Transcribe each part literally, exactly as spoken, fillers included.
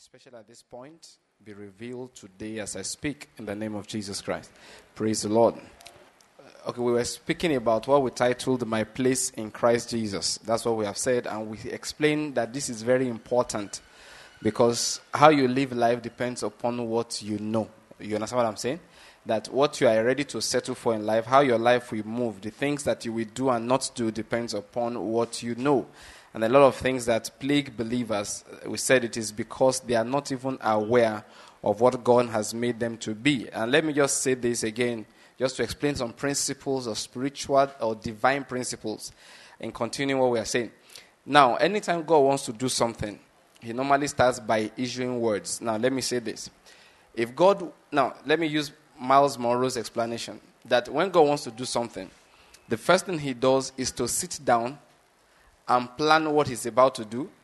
especially at this point, be revealed today as I speak in the name of Jesus Christ. Praise the Lord. Okay, we were speaking about what we titled My Place in Christ Jesus. That's what we have said, and we explained that this is very important because how you live life depends upon what you know. You understand what I'm saying? That what you are ready to settle for in life, how your life will move, the things that you will do and not do depends upon what you know. And a lot of things that plague believers, we said it is because they are not even aware of what God has made them to be. And let me just say this again, just to explain some principles of spiritual or divine principles and continue what we are saying. Now, anytime God wants to do something, he normally starts by issuing words. Now, let me say this. If God, now, let me use Miles Monroe's explanation, that when God wants to do something, the first thing he does is to sit down and plan what he's about to do,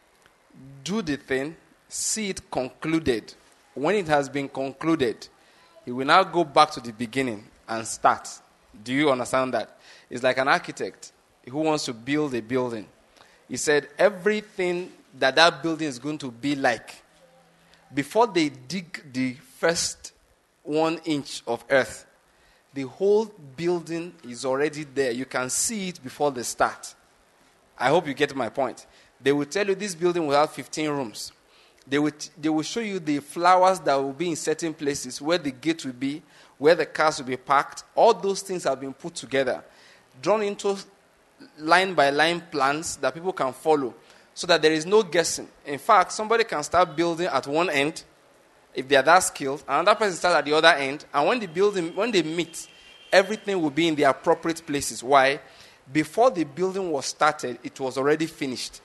do the thing, see it concluded. When it has been concluded, he will now go back to the beginning and start. Do you understand that? It's like an architect who wants to build a building. He said everything that that building is going to be like, before they dig the first one inch of earth, the whole building is already there. You can see it before they start. I hope you get my point. They will tell you this building will have fifteen rooms. They will, t- they will show you the flowers that will be in certain places, where the gate will be, where the cars will be parked. All those things have been put together, drawn into line-by-line plans that people can follow, so that there is no guessing. In fact, somebody can start building at one end, if they are that skilled, another person starts at the other end, and when the building, when they meet, everything will be in the appropriate places. Why? Before the building was started, it was already finished.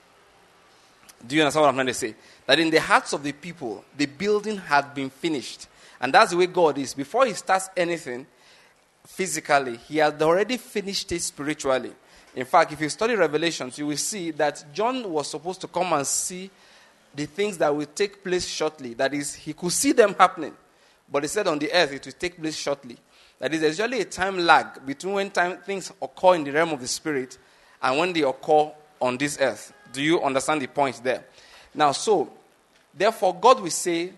Do you understand what I'm trying to say? That in the hearts of the people, the building had been finished. And that's the way God is. Before he starts anything physically, he had already finished it spiritually. In fact, if you study Revelations, you will see that John was supposed to come and see the things that will take place shortly. That is, he could see them happening. But he said on the earth, it will take place shortly. That is, there's usually a time lag between when time, things occur in the realm of the spirit and when they occur on this earth. Do you understand the point there? Now, so, therefore, God will say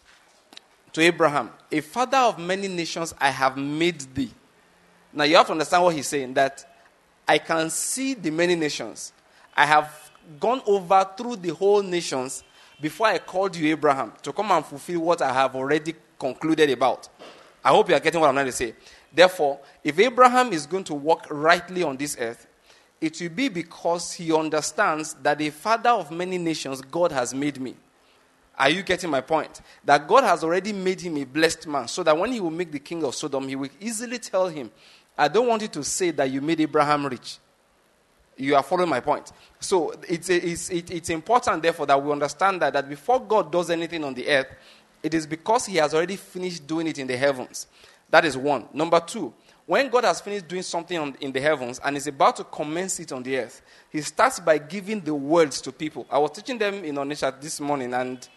to Abraham, a father of many nations I have made thee. Now, you have to understand what he's saying, that I can see the many nations. I have gone over through the whole nations before I called you, Abraham, to come and fulfill what I have already concluded about. I hope you are getting what I'm trying to say. Therefore, if Abraham is going to walk rightly on this earth, it will be because he understands that a father of many nations God has made me. Are you getting my point? That God has already made him a blessed man, so that when he will make the king of Sodom, he will easily tell him, I don't want you to say that you made Abraham rich. You are following my point. So it's, it's, it's important, therefore, that we understand that, that before God does anything on the earth, it is because he has already finished doing it in the heavens. That is one. Number two, when God has finished doing something on, in the heavens and is about to commence it on the earth, he starts by giving the words to people. I was teaching them in Onisha this morning, and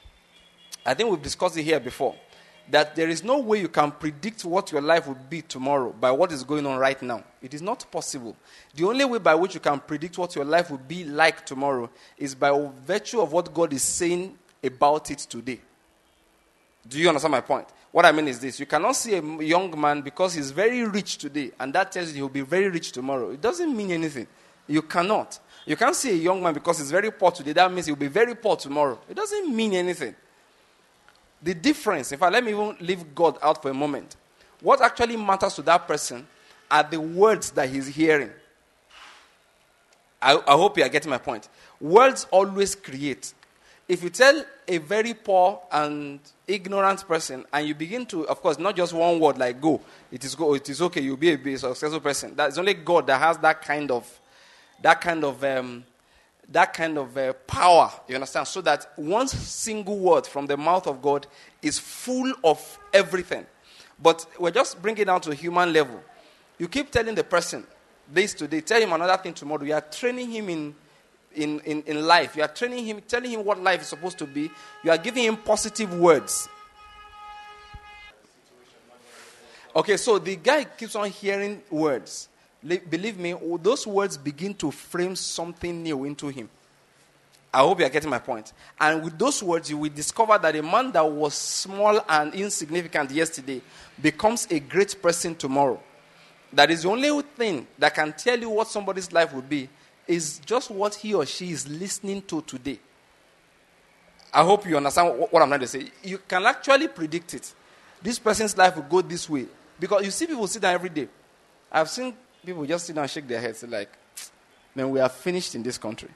I think we've discussed it here before, that there is no way you can predict what your life will be tomorrow by what is going on right now. It is not possible. The only way by which you can predict what your life will be like tomorrow is by virtue of what God is saying about it today. Do you understand my point? What I mean is this. You cannot see a young man because he's very rich today, and that tells you he'll be very rich tomorrow. It doesn't mean anything. You cannot. You can't see a young man because he's very poor today. That means he'll be very poor tomorrow. It doesn't mean anything. The difference, in fact, let me even leave God out for a moment. What actually matters to that person are the words that he's hearing. I, I hope you are getting my point. Words always create. If you tell a very poor and ignorant person, and you begin to, of course, not just one word like go, it is go, it is okay, you'll be a, be a successful person. That's only God that has that kind of, that kind of, um, that kind of uh, power. You understand? So that one single word from the mouth of God is full of everything. But we're just bringing it down to a human level. You keep telling the person this today, tell him another thing tomorrow. You are training him in. In, in, in life. You are training him, telling him what life is supposed to be. You are giving him positive words. Okay, so the guy keeps on hearing words. Le- believe me, those words begin to frame something new into him. I hope you are getting my point. And with those words, you will discover that a man that was small and insignificant yesterday becomes a great person tomorrow. That is the only thing that can tell you what somebody's life will be, is just what he or she is listening to today. I hope you understand what I'm trying to say. You can actually predict it. This person's life will go this way. Because you see people sit down every day. I've seen people just sit down and shake their heads like, man, we are finished in this country.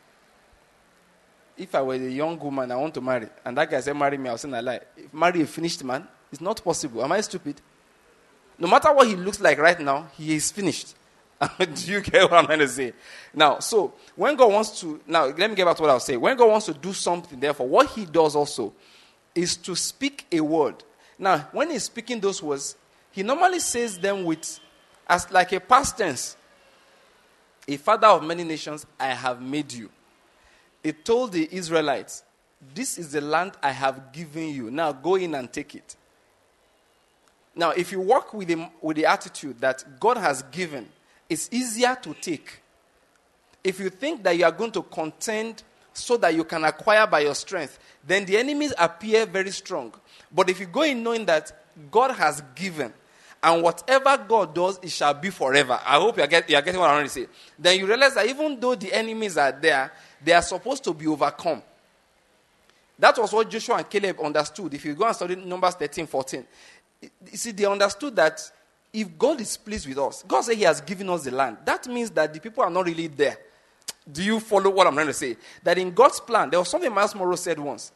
If I were a young woman I want to marry, and that guy said, marry me, I'll say, I lie. If marry a finished man, it's not possible. Am I stupid? No matter what he looks like right now, he is finished. Do you get what I'm trying to say? Now, so, when God wants to, now, let me get back to what I'll say. When God wants to do something, therefore, what he does also is to speak a word. Now, when he's speaking those words, he normally says them with, as like a past tense. A father of many nations, I have made you. It told the Israelites, this is the land I have given you. Now go in and take it. Now, if you walk with the, with the attitude that God has given, it's easier to take. If you think that you are going to contend so that you can acquire by your strength, then the enemies appear very strong. But if you go in knowing that God has given, and whatever God does, it shall be forever. I hope you are, get, you are getting what I'm trying to say. Then you realize that even though the enemies are there, they are supposed to be overcome. That was what Joshua and Caleb understood. If you go and study Numbers thirteen, fourteen. You see, they understood that if God is pleased with us, God said he has given us the land. That means that the people are not really there. Do you follow what I'm trying to say? That in God's plan, there was something Miles Monroe said once.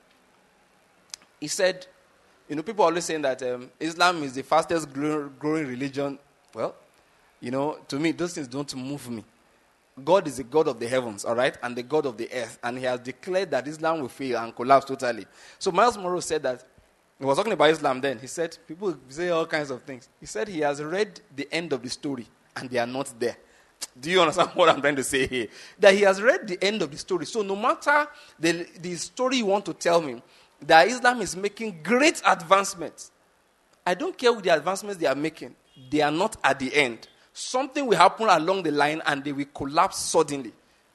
He said, you know, people are always saying that um, Islam is the fastest growing religion. Well, you know, to me, those things don't move me. God is the God of the heavens, all right, and the God of the earth. And he has declared that Islam will fail and collapse totally. So Miles Monroe said that, he was talking about Islam then. He said, people say all kinds of things. He said he has read the end of the story, and they are not there. Do you understand what I'm trying to say here? That he has read the end of the story. So no matter the, the story you want to tell me, that Islam is making great advancements. I don't care with the advancements they are making. They are not at the end. Something will happen along the line and they will collapse suddenly.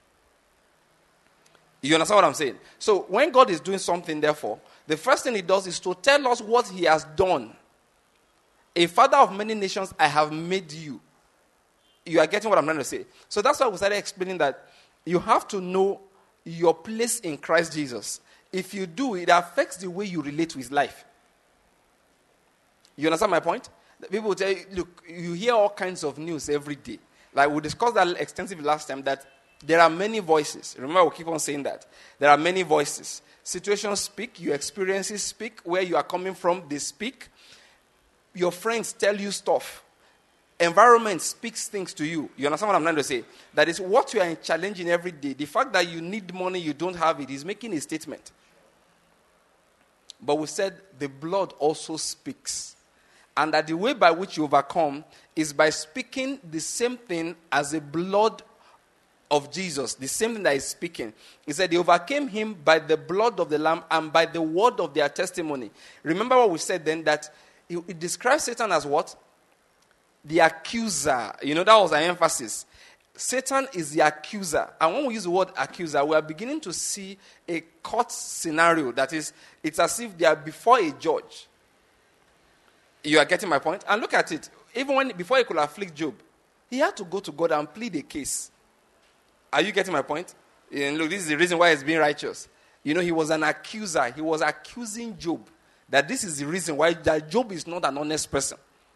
You understand what I'm saying? So when God is doing something, therefore, the first thing he does is to tell us what he has done. A father of many nations, I have made you. You are getting what I'm trying to say. So that's why we started explaining that you have to know your place in Christ Jesus. If you do, it affects the way you relate with life. You understand my point? People will tell you, look, you hear all kinds of news every day. Like we discussed that extensively last time, that there are many voices. Remember, we keep on saying that. There are many voices. Situations speak, your experiences speak, where you are coming from, they speak. Your friends tell you stuff. Environment speaks things to you. You understand what I'm trying to say? That is what you are challenging every day. The fact that you need money, you don't have it, is making a statement. But we said the blood also speaks. And that the way by which you overcome is by speaking the same thing as the blood of Jesus. The same thing that is speaking. He said they overcame him by the blood of the Lamb and by the word of their testimony. Remember what we said then, that it, it describes Satan as what? The accuser. You know, that was an emphasis. Satan is the accuser. And when we use the word accuser, we are beginning to see a court scenario. That is, it's as if they are before a judge. You are getting my point? And look at it. Even when before he could afflict Job, he had to go to God and plead a case. Are you getting my point? And look, this is the reason why he's being righteous. You know, he was an accuser. He was accusing Job. That this is the reason why that Job is not an honest person.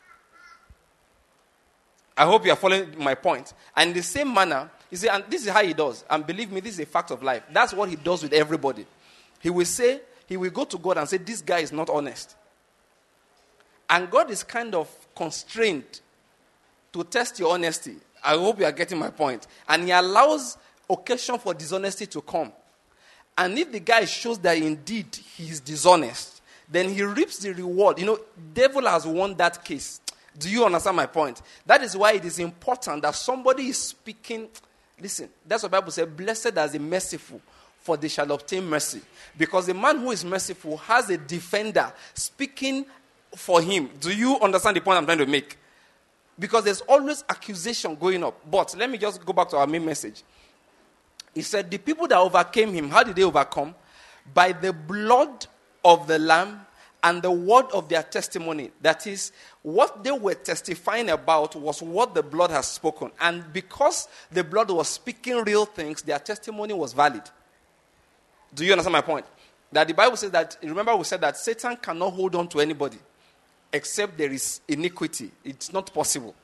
I hope you are following my point. And in the same manner, you see, and this is how he does. And believe me, this is a fact of life. That's what he does with everybody. He will say, he will go to God and say, this guy is not honest. And God is kind of constrained to test your honesty. I hope you are getting my point. And he allows occasion for dishonesty to come. And if the guy shows that indeed he is dishonest, then he reaps the reward. You know, devil has won that case. Do you understand my point? That is why it is important that somebody is speaking. Listen, that's what the Bible says, blessed are the merciful, for they shall obtain mercy. Because the man who is merciful has a defender speaking for him. Do you understand the point I'm trying to make? Because there's always accusation going up. But let me just go back to our main message. He said, the people that overcame him, how did they overcome? By the blood of the Lamb and the word of their testimony. That is, what they were testifying about was what the blood has spoken. And because the blood was speaking real things, their testimony was valid. Do you understand my point? That the Bible says that, remember we said that Satan cannot hold on to anybody except there is iniquity. It's not possible.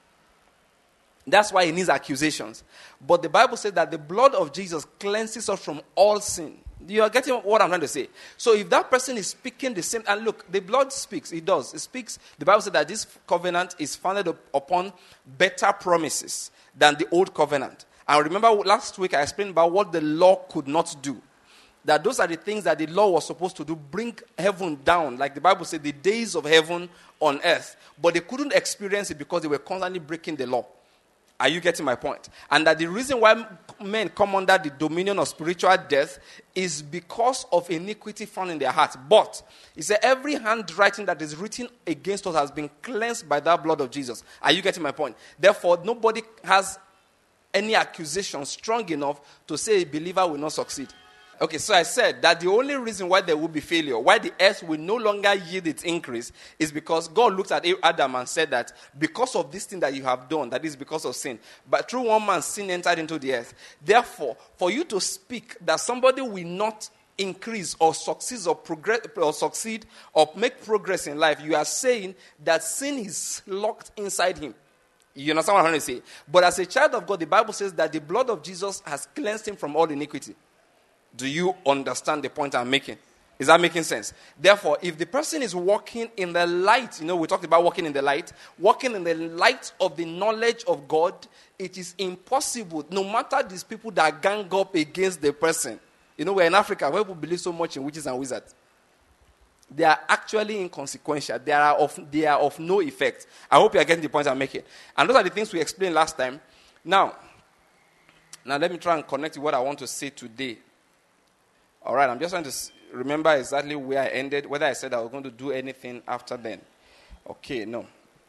That's why he needs accusations. But the Bible says that the blood of Jesus cleanses us from all sin. You are getting what I'm trying to say. So if that person is speaking the same, and look, the blood speaks, it does. It speaks. The Bible says that this covenant is founded up upon better promises than the old covenant. And remember last week I explained about what the law could not do. That those are the things that the law was supposed to do, bring heaven down. Like the Bible said, the days of heaven on earth. But they couldn't experience it because they were constantly breaking the law. Are you getting my point? And that the reason why men come under the dominion of spiritual death is because of iniquity found in their hearts. But he said every handwriting that is written against us has been cleansed by that blood of Jesus. Are you getting my point? Therefore, nobody has any accusation strong enough to say a believer will not succeed. Okay, so I said that the only reason why there will be failure, why the earth will no longer yield its increase, is because God looked at Adam and said that because of this thing that you have done, that is because of sin, but through one man sin entered into the earth. Therefore, for you to speak that somebody will not increase or succeed or progress or succeed or make progress in life, you are saying that sin is locked inside him. You understand what I'm trying to say? But as a child of God, the Bible says that the blood of Jesus has cleansed him from all iniquity. Do you understand the point I'm making? Is that making sense? Therefore, if the person is walking in the light, you know, we talked about walking in the light, walking in the light of the knowledge of God, it is impossible, no matter these people that gang up against the person. You know, we're in Africa, where people believe so much in witches and wizards. They are actually inconsequential. They are of, they are of no effect. I hope you are getting the point I'm making. And those are the things we explained last time. Now, now let me try and connect with what I want to say today. All right, I'm just trying to remember exactly where I ended, whether I said I was going to do anything after then. Okay, no.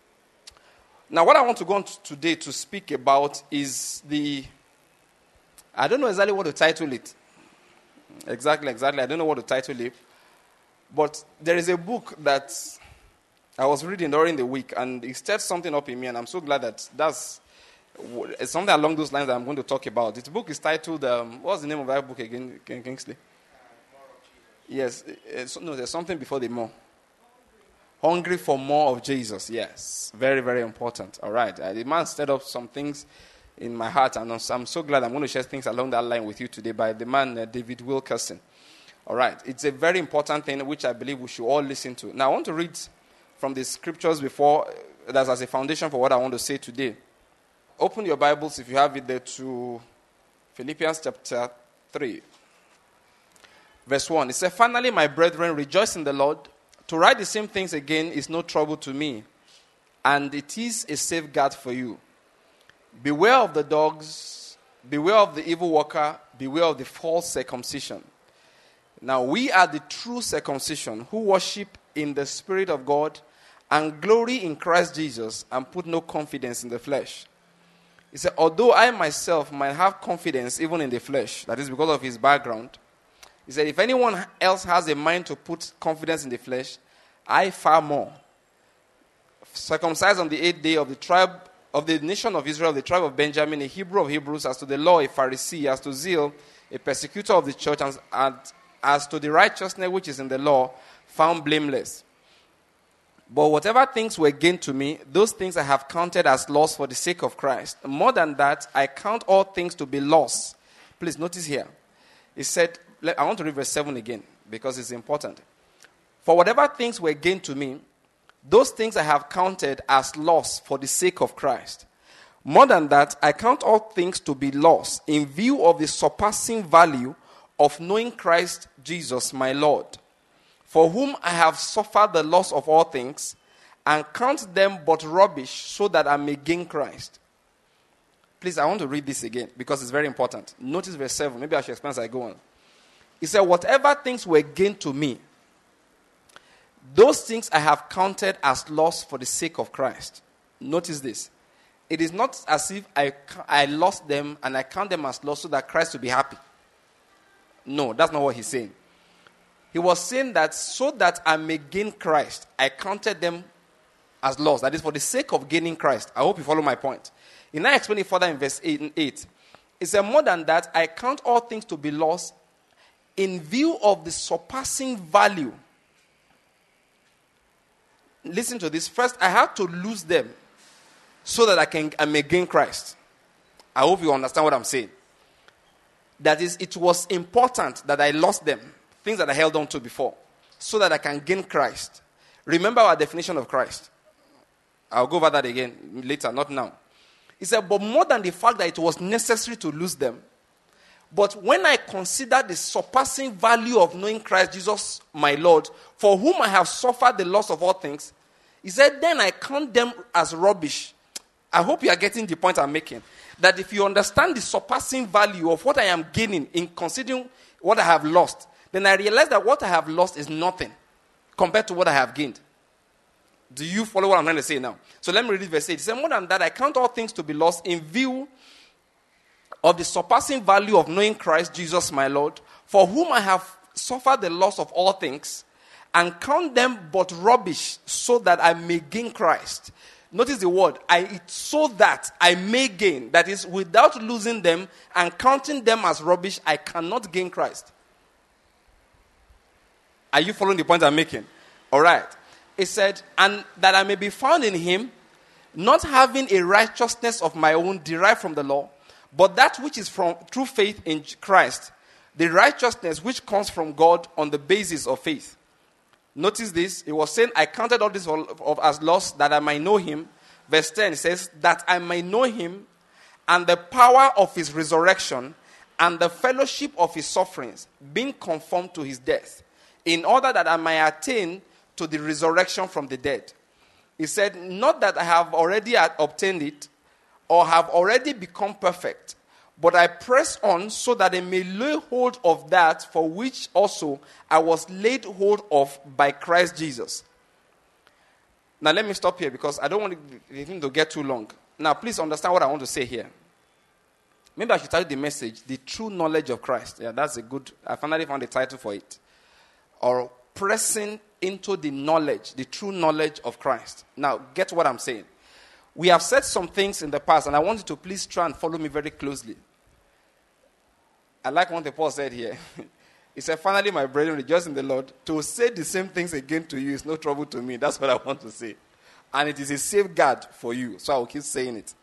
Now, what I want to go on to today to speak about is the, I don't know exactly what to title it. Exactly, exactly. I don't know what to title it. But there is a book that I was reading during the week, and it stirred something up in me, and I'm so glad that that's something along those lines that I'm going to talk about. This book is titled, um, what's the name of that book again, Kingsley? Yes, it's, no, there's something before the more. Hungry for more of Jesus, yes. Very, very important. All right. Uh, the man stirred up some things in my heart, and I'm so glad I'm going to share things along that line with you today by the man, uh, David Wilkerson. All right. It's a very important thing which I believe we should all listen to. Now, I want to read from the scriptures before, uh, that's as a foundation for what I want to say today. Open your Bibles, if you have it there, to Philippians chapter three. Verse one, it says, finally, my brethren, rejoice in the Lord. To write the same things again is no trouble to me, and it is a safeguard for you. Beware of the dogs, beware of the evil worker, beware of the false circumcision. Now, we are the true circumcision who worship in the Spirit of God and glory in Christ Jesus and put no confidence in the flesh. He said, although I myself might have confidence even in the flesh, that is because of his background, he said, if anyone else has a mind to put confidence in the flesh, I far more. Circumcised on the eighth day of the tribe of the nation of Israel, the tribe of Benjamin, a Hebrew of Hebrews, as to the law, a Pharisee, as to zeal, a persecutor of the church, and, and as to the righteousness which is in the law, found blameless. But whatever things were gained to me, those things I have counted as loss for the sake of Christ. More than that, I count all things to be loss. Please notice here. He said, I want to read verse seven again, because it's important. For whatever things were gained to me, those things I have counted as loss for the sake of Christ. More than that, I count all things to be loss in view of the surpassing value of knowing Christ Jesus my Lord, for whom I have suffered the loss of all things, and count them but rubbish, so that I may gain Christ. Please, I want to read this again, because it's very important. Notice verse seven. Maybe I should explain as I go on. He said, whatever things were gained to me, those things I have counted as loss for the sake of Christ. Notice this. it is not as if I, I lost them and I count them as lost so that Christ will be happy. No, that's not what he's saying. He was saying that so that I may gain Christ, I counted them as lost. That is for the sake of gaining Christ. I hope you follow my point. He now explain it further in verse eight. He said, more than that, I count all things to be lost in view of the surpassing value. Listen to this. First, I had to lose them so that I can I may gain Christ. I hope you understand what I'm saying. That is, it was important that I lost them, things that I held on to before, so that I can gain Christ. Remember our definition of Christ. I'll go over that again later, not now. He said, but more than the fact that it was necessary to lose them, but when I consider the surpassing value of knowing Christ Jesus, my Lord, for whom I have suffered the loss of all things, he said, then I count them as rubbish. I hope you are getting the point I'm making. That if you understand the surpassing value of what I am gaining in considering what I have lost, then I realize that what I have lost is nothing compared to what I have gained. Do you follow what I'm trying to say now? So let me read verse eight. He said, more than that, I count all things to be lost in view of the surpassing value of knowing Christ Jesus my Lord, for whom I have suffered the loss of all things, and count them but rubbish, so that I may gain Christ. Notice the word, I so that I may gain. That is, without losing them and counting them as rubbish, I cannot gain Christ. Are you following the point I'm making? All right. It said, and that I may be found in him, not having a righteousness of my own derived from the law, but that which is from through faith in Christ, the righteousness which comes from God on the basis of faith. Notice this. It was saying, I counted all this of, as loss that I might know him. Verse ten says, that I may know him and the power of his resurrection and the fellowship of his sufferings, being conformed to his death, in order that I may attain to the resurrection from the dead. He said, not that I have already obtained it or have already become perfect, but I press on so that I may lay hold of that for which also I was laid hold of by Christ Jesus. Now let me stop here because I don't want it to get too long. Now please understand what I want to say here. Maybe I should title the message, The True Knowledge of Christ. Yeah, that's a good, I finally found a title for it. Or pressing into the knowledge, the true knowledge of Christ. Now, get what I'm saying. We have said some things in the past, and I want you to please try and follow me very closely. I like what the Paul said here. He said, finally, my brethren, rejoice in the Lord. To say the same things again to you is no trouble to me. That's what I want to say. And it is a safeguard for you. So I will keep saying it.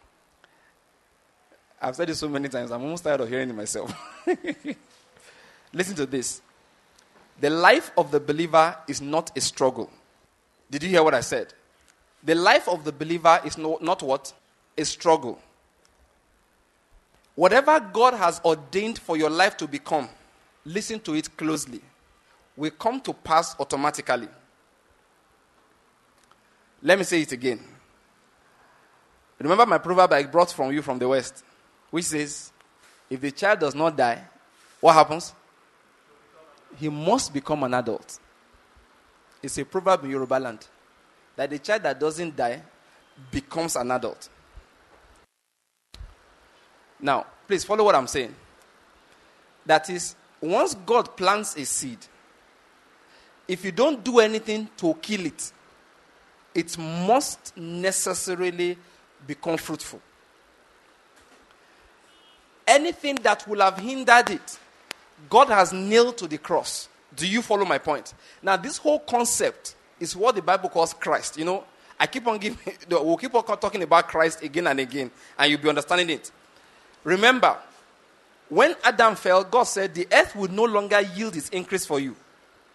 I've said it so many times, I'm almost tired of hearing it myself. Listen to this. The life of the believer is not a struggle. Did you hear what I said? The life of the believer is no, not what? A struggle. Whatever God has ordained for your life to become, listen to it closely, will come to pass automatically. Let me say it again. Remember my proverb I brought from you from the West, which says, if the child does not die, what happens? He must become an adult. It's a proverb in Yoruba land that the child that doesn't die becomes an adult. Now, please follow what I'm saying. That is, once God plants a seed, if you don't do anything to kill it, it must necessarily become fruitful. Anything that will have hindered it, God has nailed to the cross. Do you follow my point? Now, this whole concept is what the Bible calls Christ. You know, I keep on giving, we'll keep on talking about Christ again and again, and you'll be understanding it. Remember, when Adam fell, God said the earth would no longer yield its increase for you.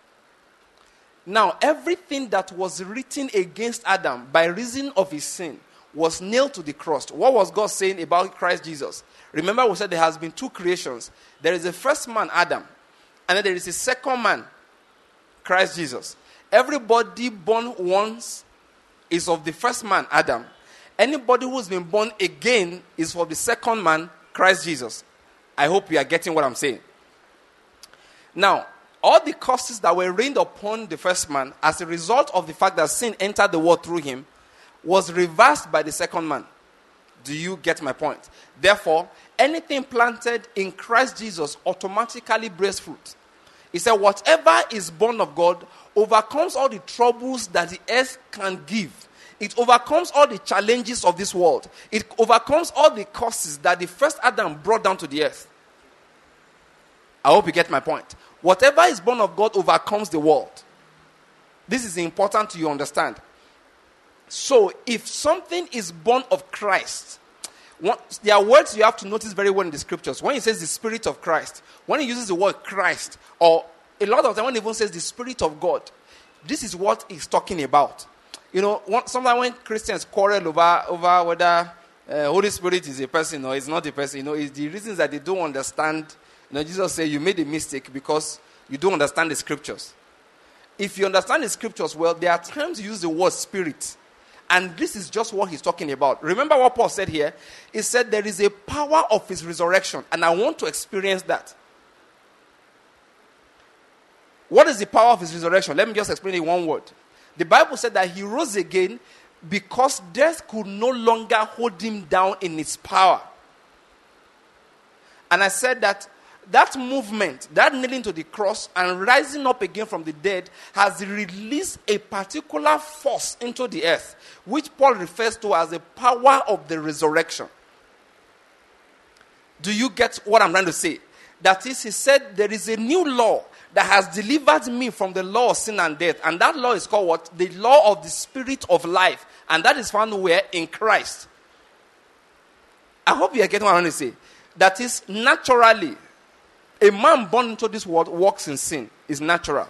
Now, everything that was written against Adam by reason of his sin was nailed to the cross. What was God saying about Christ Jesus? Remember, we said there has been two creations. There is a first man, Adam, and then there is a second man, Christ Jesus. Everybody born once is of the first man, Adam. Anybody who's been born again is of the second man, Christ Jesus. I hope you are getting what I'm saying. Now, all the curses that were rained upon the first man as a result of the fact that sin entered the world through him was reversed by the second man. Do you get my point? Therefore, anything planted in Christ Jesus automatically bears fruit. He said, whatever is born of God overcomes all the troubles that the earth can give. It overcomes all the challenges of this world. It overcomes all the curses that the first Adam brought down to the earth. I hope you get my point. Whatever is born of God overcomes the world. This is important to you understand. So, if something is born of Christ, one, there are words you have to notice very well in the scriptures. When he says the Spirit of Christ, when he uses the word Christ, or a lot of time when he even says the Spirit of God, this is what he's talking about. You know, one, sometimes when Christians quarrel over, over whether uh, Holy Spirit is a person or it's not a person, you know, it's the reasons that they don't understand. You know, Jesus said you made a mistake because you don't understand the scriptures. If you understand the scriptures well, there are times you use the word Spirit. And this is just what he's talking about. Remember what Paul said here? He said there is a power of his resurrection, and I want to experience that. What is the power of his resurrection? Let me just explain it in one word. The Bible said that he rose again because death could no longer hold him down in its power. And I said that that movement, that kneeling to the cross and rising up again from the dead has released a particular force into the earth, which Paul refers to as the power of the resurrection. Do you get what I'm trying to say? That is, he said, there is a new law that has delivered me from the law of sin and death. And that law is called what? The law of the Spirit of life. And that is found where? In Christ. I hope you are getting what I'm trying to say. That is, naturally, a man born into this world walks in sin. It's natural.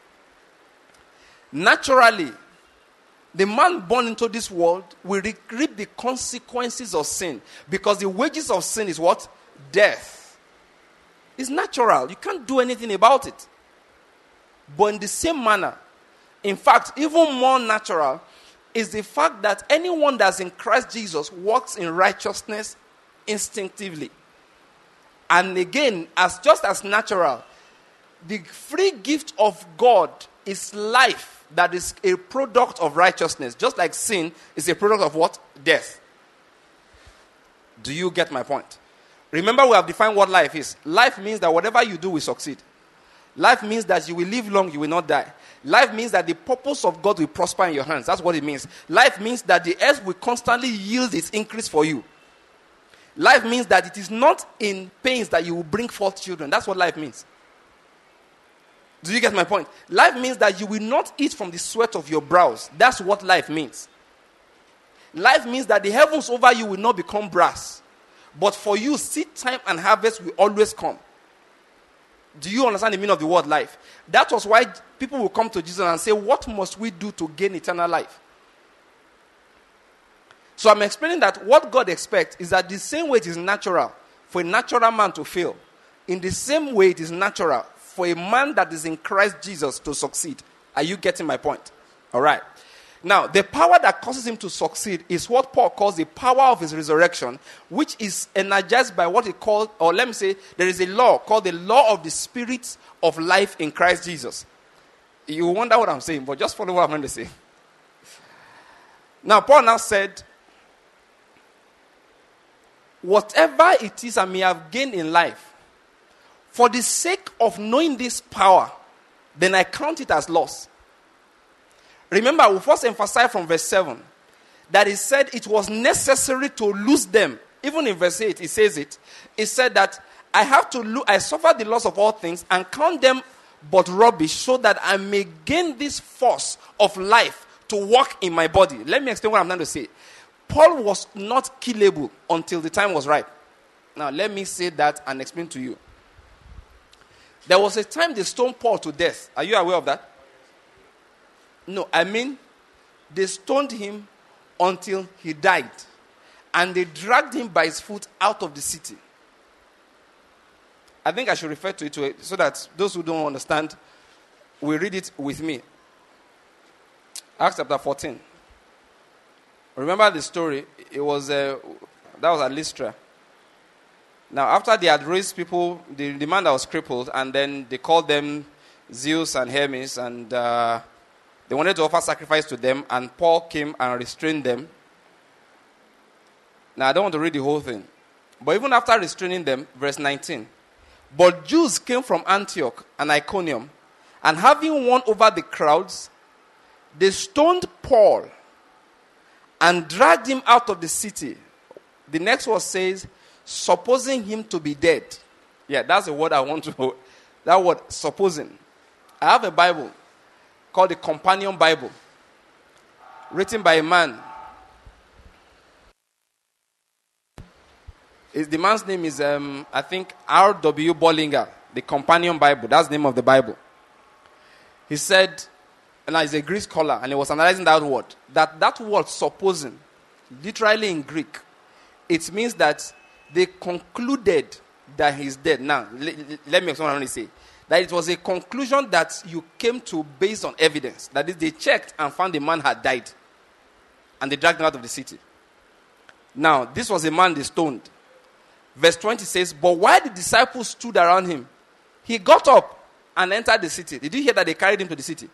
Naturally, the man born into this world will reap the consequences of sin. Because the wages of sin is what? Death. It's natural. You can't do anything about it. But in the same manner, in fact, even more natural, is the fact that anyone that's in Christ Jesus walks in righteousness instinctively. And again, as just as natural, the free gift of God is life that is a product of righteousness. Just like sin is a product of what? Death. Do you get my point? Remember, we have defined what life is. Life means that whatever you do will succeed. Life means that you will live long, you will not die. Life means that the purpose of God will prosper in your hands. That's what it means. Life means that the earth will constantly yield its increase for you. Life means that it is not in pains that you will bring forth children. That's what life means. Do you get my point? Life means that you will not eat from the sweat of your brows. That's what life means. Life means that the heavens over you will not become brass. But for you, seed time and harvest will always come. Do you understand the meaning of the word life? That was why people will come to Jesus and say, what must we do to gain eternal life? So I'm explaining that what God expects is that the same way it is natural for a natural man to fail, in the same way it is natural for a man that is in Christ Jesus to succeed. Are you getting my point? All right. Now, the power that causes him to succeed is what Paul calls the power of his resurrection, which is energized by what he called, or let me say, there is a law called the law of the Spirit of life in Christ Jesus. You wonder what I'm saying, but just follow what I'm going to say. Now, Paul now said, whatever it is I may have gained in life, for the sake of knowing this power, then I count it as loss. Remember, we first emphasized from verse seven that he said it was necessary to lose them. Even in verse eight, he says it. He said that I have to lo- I suffer the loss of all things and count them but rubbish so that I may gain this force of life to work in my body. Let me explain what I'm trying to say. Paul was not killable until the time was right. Now, let me say that and explain to you. There was a time they stoned Paul to death. Are you aware of that? No, I mean, they stoned him until he died. And they dragged him by his foot out of the city. I think I should refer to it, to it so that those who don't understand will read it with me. Acts chapter fourteen. Remember the story? It was uh, that was at Lystra. Now, after they had raised people, the, the man that was crippled, and then they called them Zeus and Hermes, and uh, they wanted to offer sacrifice to them, and Paul came and restrained them. Now, I don't want to read the whole thing. But even after restraining them, verse nineteen. But Jews came from Antioch and Iconium, and having won over the crowds, they stoned Paul and dragged him out of the city. The next word says, supposing him to be dead. Yeah, that's the word I want to, that word, supposing. I have a Bible called the Companion Bible, written by a man. The man's name is, um, I think, R W Bollinger, the Companion Bible. That's the name of the Bible. He said, and he's a Greek scholar, and he was analyzing that word. That that word, supposing, literally in Greek, it means that they concluded that he's dead. Now, let, let me explain what I want to say. That it was a conclusion that you came to based on evidence. That is, they checked and found the man had died. And they dragged him out of the city. Now, this was a man they stoned. Verse twenty says, but while the disciples stood around him, he got up and entered the city. Did you hear that they carried him to the city?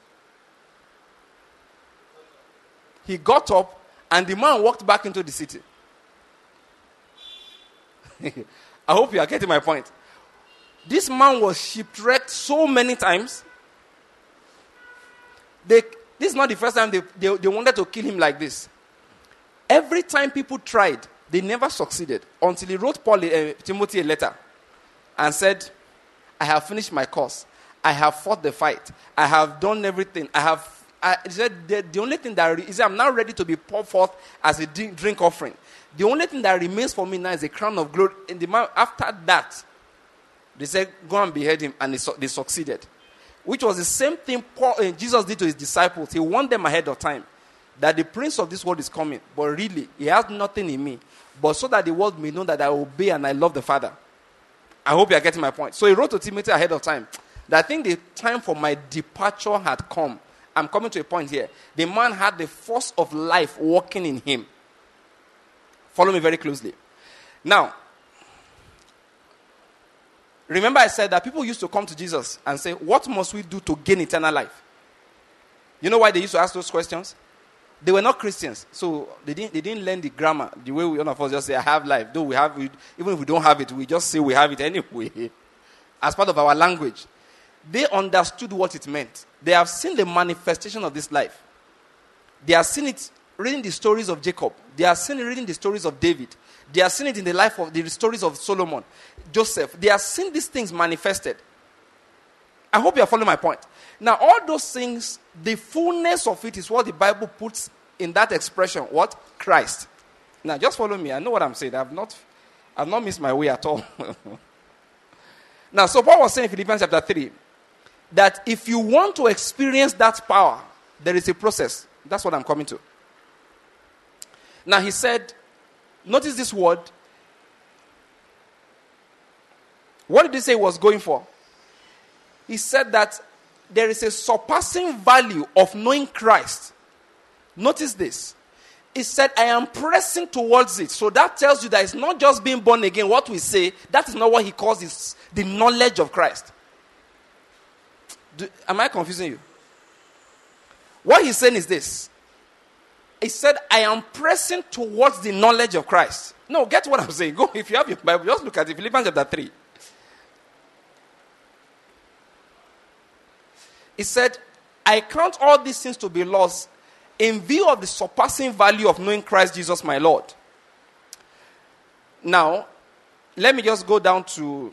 He got up and the man walked back into the city. I hope you are getting my point. This man was shipwrecked so many times. They, this is not the first time they, they, they wanted to kill him like this. Every time people tried, they never succeeded until he wrote Paul, uh, Timothy a letter and said, I have finished my course. I have fought the fight. I have done everything. I have. I, he said, the, the only thing that is, I'm now ready to be poured forth as a drink, drink offering. The only thing that remains for me now is a crown of glory. In the man, after that, they said, go and behead him, and they, they succeeded. Which was the same thing Paul, uh, Jesus did to his disciples. He warned them ahead of time that the prince of this world is coming, but really, he has nothing in me. But so that the world may know that I obey and I love the Father. I hope you are getting my point. So he wrote to Timothy ahead of time that I think the time for my departure had come. I'm coming to a point here. The man had the force of life working in him. Follow me very closely. Now, remember I said that people used to come to Jesus and say, what must we do to gain eternal life? You know why they used to ask those questions? They were not Christians, so they didn't, they didn't learn the grammar the way we, one of us just say, I have life. Though we have, we, even if we don't have it, we just say we have it anyway, as part of our language. They understood what it meant. They have seen the manifestation of this life. They have seen it reading the stories of Jacob. They have seen it reading the stories of David. They have seen it in the life of the stories of Solomon, Joseph. They have seen these things manifested. I hope you are following my point. Now, all those things, the fullness of it is what the Bible puts in that expression. What? Christ. Now, just follow me. I know what I'm saying. I've not, I've not missed my way at all. Now, so Paul was saying in Philippians chapter three, that if you want to experience that power, there is a process. That's what I'm coming to. Now, he said, notice this word. What did he say he was going for? He said that there is a surpassing value of knowing Christ. Notice this. He said, I am pressing towards it. So that tells you that it's not just being born again. What we say, that is not what he calls is the knowledge of Christ. Do, am I confusing you? What he's saying is this. He said, I am pressing towards the knowledge of Christ. No, get what I'm saying. Go, if you have your Bible, just look at it. Philippians chapter three. He said, I count all these things to be lost in view of the surpassing value of knowing Christ Jesus my Lord. Now, let me just go down to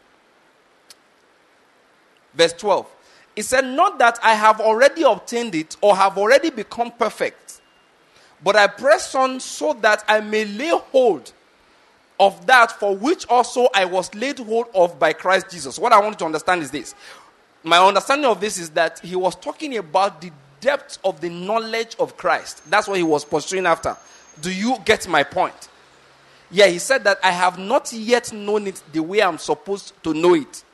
verse twelve. He said, not that I have already obtained it or have already become perfect, but I press on so that I may lay hold of that for which also I was laid hold of by Christ Jesus. What I want you to understand is this. My understanding of this is that he was talking about the depth of the knowledge of Christ. That's what he was pursuing after. Do you get my point? Yeah, he said that I have not yet known it the way I'm supposed to know it.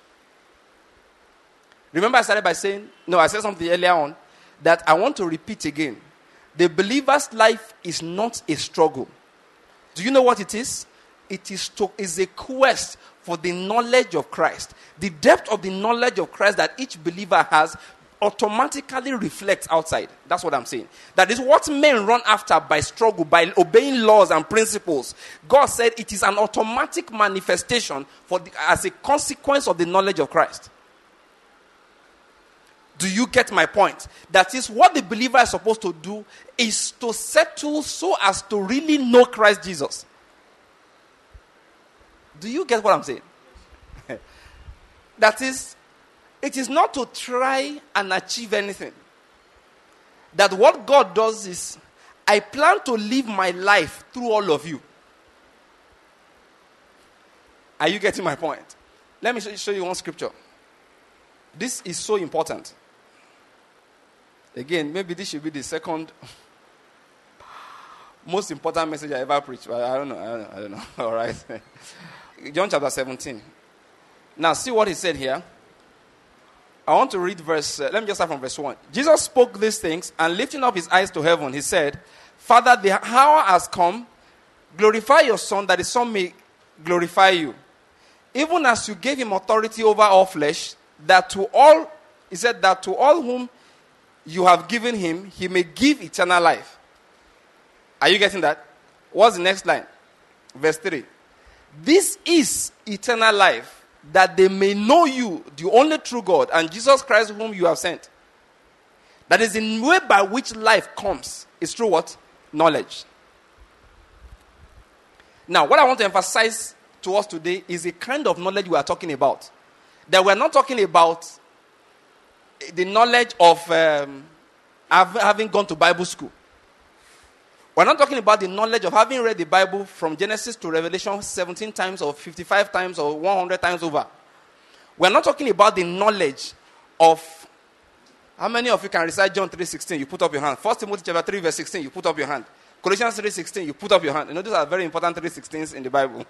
Remember I started by saying, no, I said something earlier on, that I want to repeat again. The believer's life is not a struggle. Do you know what it is? It is, to, is a quest for the knowledge of Christ. The depth of the knowledge of Christ that each believer has automatically reflects outside. That's what I'm saying. That is what men run after by struggle, by obeying laws and principles. God said it is an automatic manifestation for the, as a consequence of the knowledge of Christ. Do you get my point? That is what the believer is supposed to do, is to settle so as to really know Christ Jesus. Do you get what I'm saying? That is, it is not to try and achieve anything. That what God does is, I plan to live my life through all of you. Are you getting my point? Let me show you one scripture. This is so important. Again, maybe this should be the second most important message I ever preached. But I don't know. I don't know. I don't know. All right. John chapter seventeen. Now, see what he said here. I want to read verse, uh, let me just start from verse one. Jesus spoke these things, and lifting up his eyes to heaven, he said, Father, the hour has come. Glorify your Son, that the Son may glorify you. Even as you gave him authority over all flesh, that to all, he said, that to all whom you have given him, he may give eternal life. Are you getting that? What's the next line? Verse three. This is eternal life, that they may know you, the only true God, and Jesus Christ whom you have sent. That is the way by which life comes. It's through what? Knowledge. Now, what I want to emphasize to us today is the kind of knowledge we are talking about. That we're not talking about the knowledge of um, having gone to Bible school. We're not talking about the knowledge of having read the Bible from Genesis to Revelation seventeen times or fifty-five times or one hundred times over. We're not talking about the knowledge of, how many of you can recite John three sixteen? You put up your hand. First Timothy chapter three verse sixteen, you put up your hand. Colossians three sixteen, you put up your hand. You know, these are very important three sixteens in the Bible.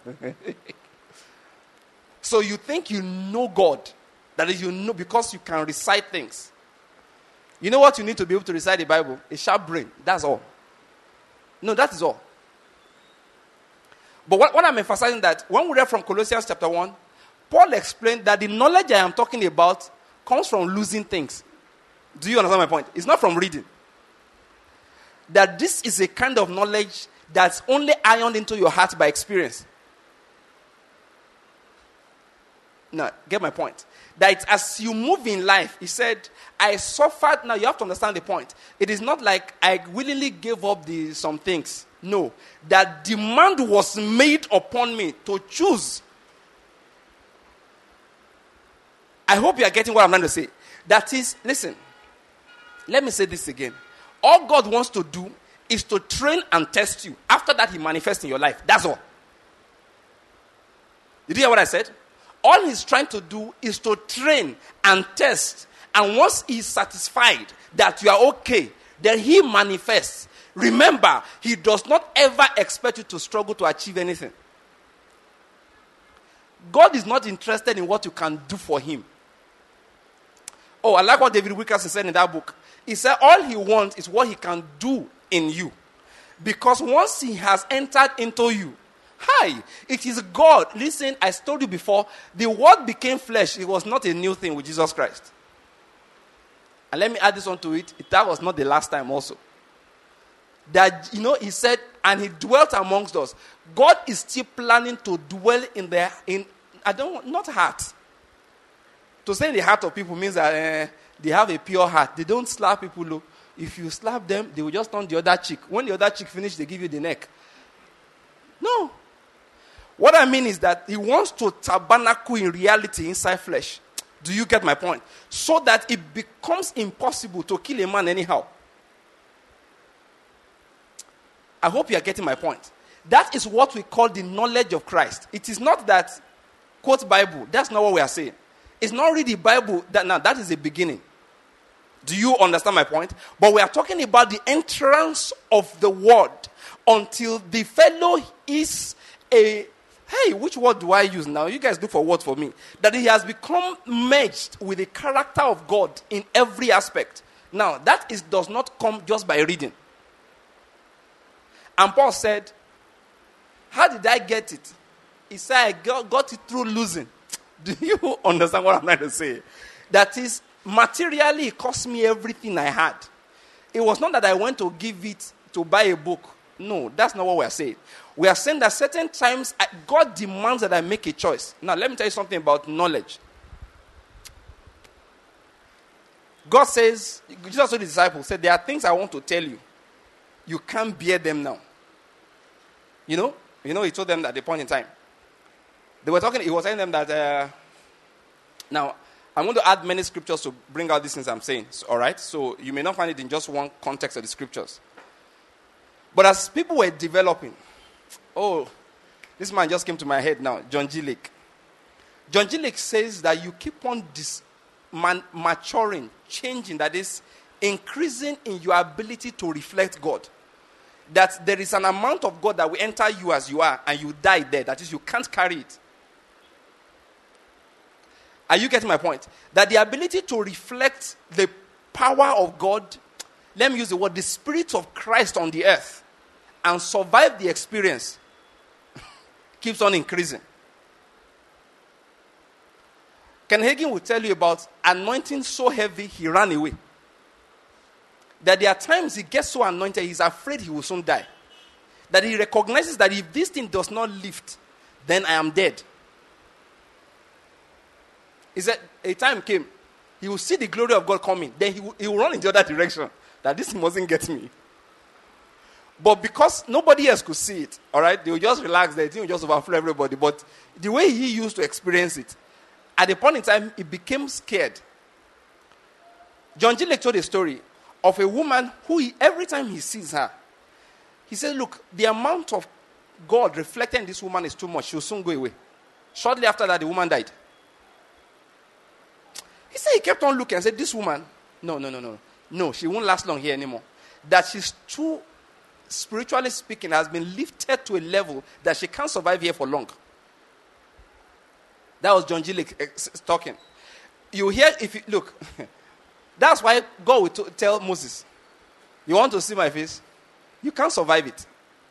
So you think you know God. That is, you know because you can recite things. You know what you need to be able to recite the Bible? A sharp brain. That's all. No, that is all. But what, what I'm emphasizing that when we read from Colossians chapter one, Paul explained that the knowledge I am talking about comes from losing things. Do you understand my point? It's not from reading. That this is a kind of knowledge that's only ironed into your heart by experience. Now, get my point. That it's as you move in life, he said, I suffered. Now, you have to understand the point. It is not like I willingly gave up the, some things. No. That demand was made upon me to choose. I hope you are getting what I'm trying to say. That is, listen, let me say this again. All God wants to do is to train and test you. After that, he manifests in your life. That's all. Did you hear what I said? All he's trying to do is to train and test. And once he's satisfied that you are okay, then he manifests. Remember, he does not ever expect you to struggle to achieve anything. God is not interested in what you can do for him. Oh, I like what David Wilkerson said in that book. He said all he wants is what he can do in you. Because once he has entered into you, hi, it is God. Listen, I told you before, the word became flesh. It was not a new thing with Jesus Christ. And let me add this on to it. That was not the last time also. That, you know, he said, and he dwelt amongst us. God is still planning to dwell in their, in, I don't, not heart. To say the heart of people means that uh, they have a pure heart. They don't slap people low. If you slap them, they will just turn the other cheek. When the other cheek finishes, they give you the neck. No. What I mean is that he wants to tabernacle in reality inside flesh. Do you get my point? So that it becomes impossible to kill a man anyhow. I hope you are getting my point. That is what we call the knowledge of Christ. It is not that, quote Bible. That's not what we are saying. It's not really Bible. That, now, that is the beginning. Do you understand my point? But we are talking about the entrance of the word until the fellow is a... Hey, which word do I use now? You guys look for words for me. That he has become merged with the character of God in every aspect. Now, that is does not come just by reading. And Paul said, how did I get it? He said, I got, got it through losing. Do you understand what I'm trying to say? That is, materially, it cost me everything I had. It was not that I went to give it to buy a book. No, that's not what we are saying. We are saying that certain times God demands that I make a choice. Now, let me tell you something about knowledge. God says, Jesus told the disciples, said, there are things I want to tell you. You can't bear them now. You know? You know, he told them at the point in time. They were talking, he was telling them that, uh, now, I'm going to add many scriptures to bring out these things I'm saying. So, all right? So, you may not find it in just one context of the scriptures. But as people were developing, oh, this man just came to my head now, John G. Lake. John G. Lake says that you keep on dis- man- maturing, changing, that is, increasing in your ability to reflect God. That there is an amount of God that will enter you as you are, and you die there. That is, you can't carry it. Are you getting my point? That the ability to reflect the power of God, let me use the word, the Spirit of Christ on the earth, and survive the experience, keeps on increasing. Ken Hagin will tell you about anointing so heavy he ran away. That there are times he gets so anointed, he's afraid he will soon die. That he recognizes that if this thing does not lift, then I am dead. He said, a time came, he will see the glory of God coming, then he will, he will run in the other direction. That this mustn't get me. But because nobody else could see it, all right, they will just relax, the thing will just overflow everybody. But the way he used to experience it, at the point in time, he became scared. John G. Lake told a story of a woman who, he, every time he sees her, he said, look, the amount of God reflected in this woman is too much. She will soon go away. Shortly after that, the woman died. He said he kept on looking and said, this woman, no, no, no, no. No, she won't last long here anymore. That she's too, spiritually speaking, has been lifted to a level that she can't survive here for long. That was John G. Lake talking. You hear, if you, look, that's why God will t- tell Moses, you want to see my face? You can't survive it.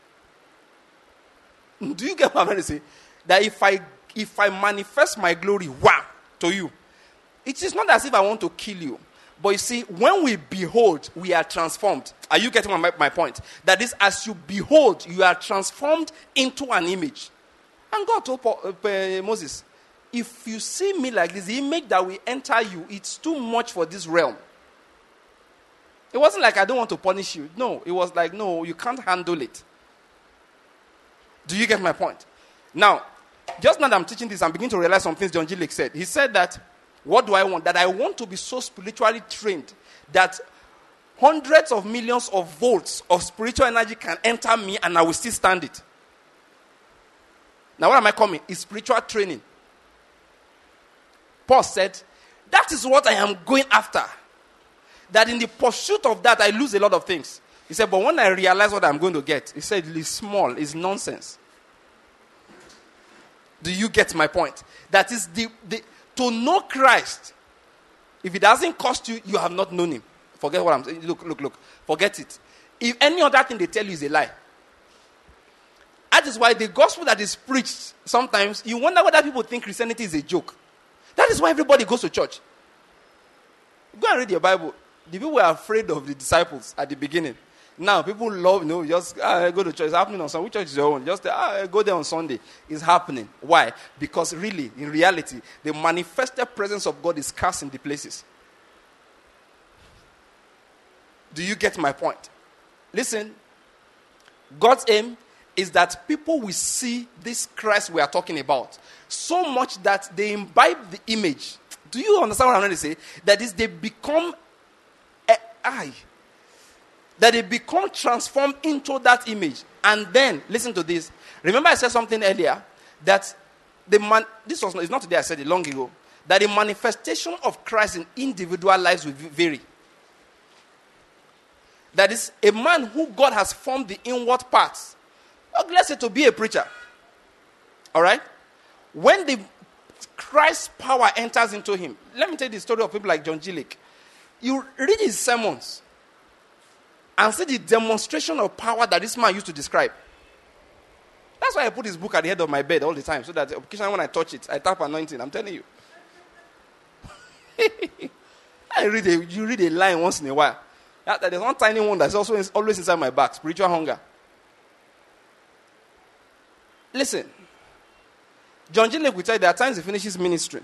Do you get what I'm trying to say? That if I, if I manifest my glory, wow, to you, it is not as if I want to kill you. But you see, when we behold, we are transformed. Are you getting my, my point? That is, as you behold, you are transformed into an image. And God told Paul, uh, Moses, if you see me like this, the image that will enter you, it's too much for this realm. It wasn't like I don't want to punish you. No, it was like, no, you can't handle it. Do you get my point? Now, just now that I'm teaching this, I'm beginning to realize some things John G. Lake said. He said that, what do I want? That I want to be so spiritually trained that hundreds of millions of volts of spiritual energy can enter me and I will still stand it. Now, what am I coming? It's spiritual training. Paul said, that is what I am going after. That in the pursuit of that, I lose a lot of things. He said, but when I realize what I'm going to get, he said, it's small, it's nonsense. Do you get my point? That is the... the to know Christ, if it doesn't cost you, you have not known him. Forget what I'm saying. Look, look, look. Forget it. If any other thing they tell you is a lie. That is why the gospel that is preached, sometimes you wonder whether people think Christianity is a joke. That is why everybody goes to church. Go and read your Bible. The people were afraid of the disciples at the beginning. Now, people love, you know, just ah, go to church. It's happening on Sunday. Which church is your own? Just ah, go there on Sunday. It's happening. Why? Because really, in reality, the manifested presence of God is scarce in the places. Do you get my point? Listen, God's aim is that people will see this Christ we are talking about so much that they imbibe the image. Do you understand what I'm trying to say? That is, they become a eye. That they become transformed into that image. And then, listen to this. Remember I said something earlier, that the man, this was not, it's not today, I said it long ago, that the manifestation of Christ in individual lives will vary. That is, a man who God has formed the inward parts, let's say to be a preacher. All right? When the Christ's power enters into him, let me tell you the story of people like John G. Lake. You read his sermons, and see the demonstration of power that this man used to describe. That's why I put his book at the head of my bed all the time, so that occasionally when I touch it, I tap anointing. I'm telling you. I read a, you read a line once in a while. That, there's one tiny one that's also in, always inside my back. Spiritual hunger. Listen. John G. Lake will tell you there are times he finishes ministry.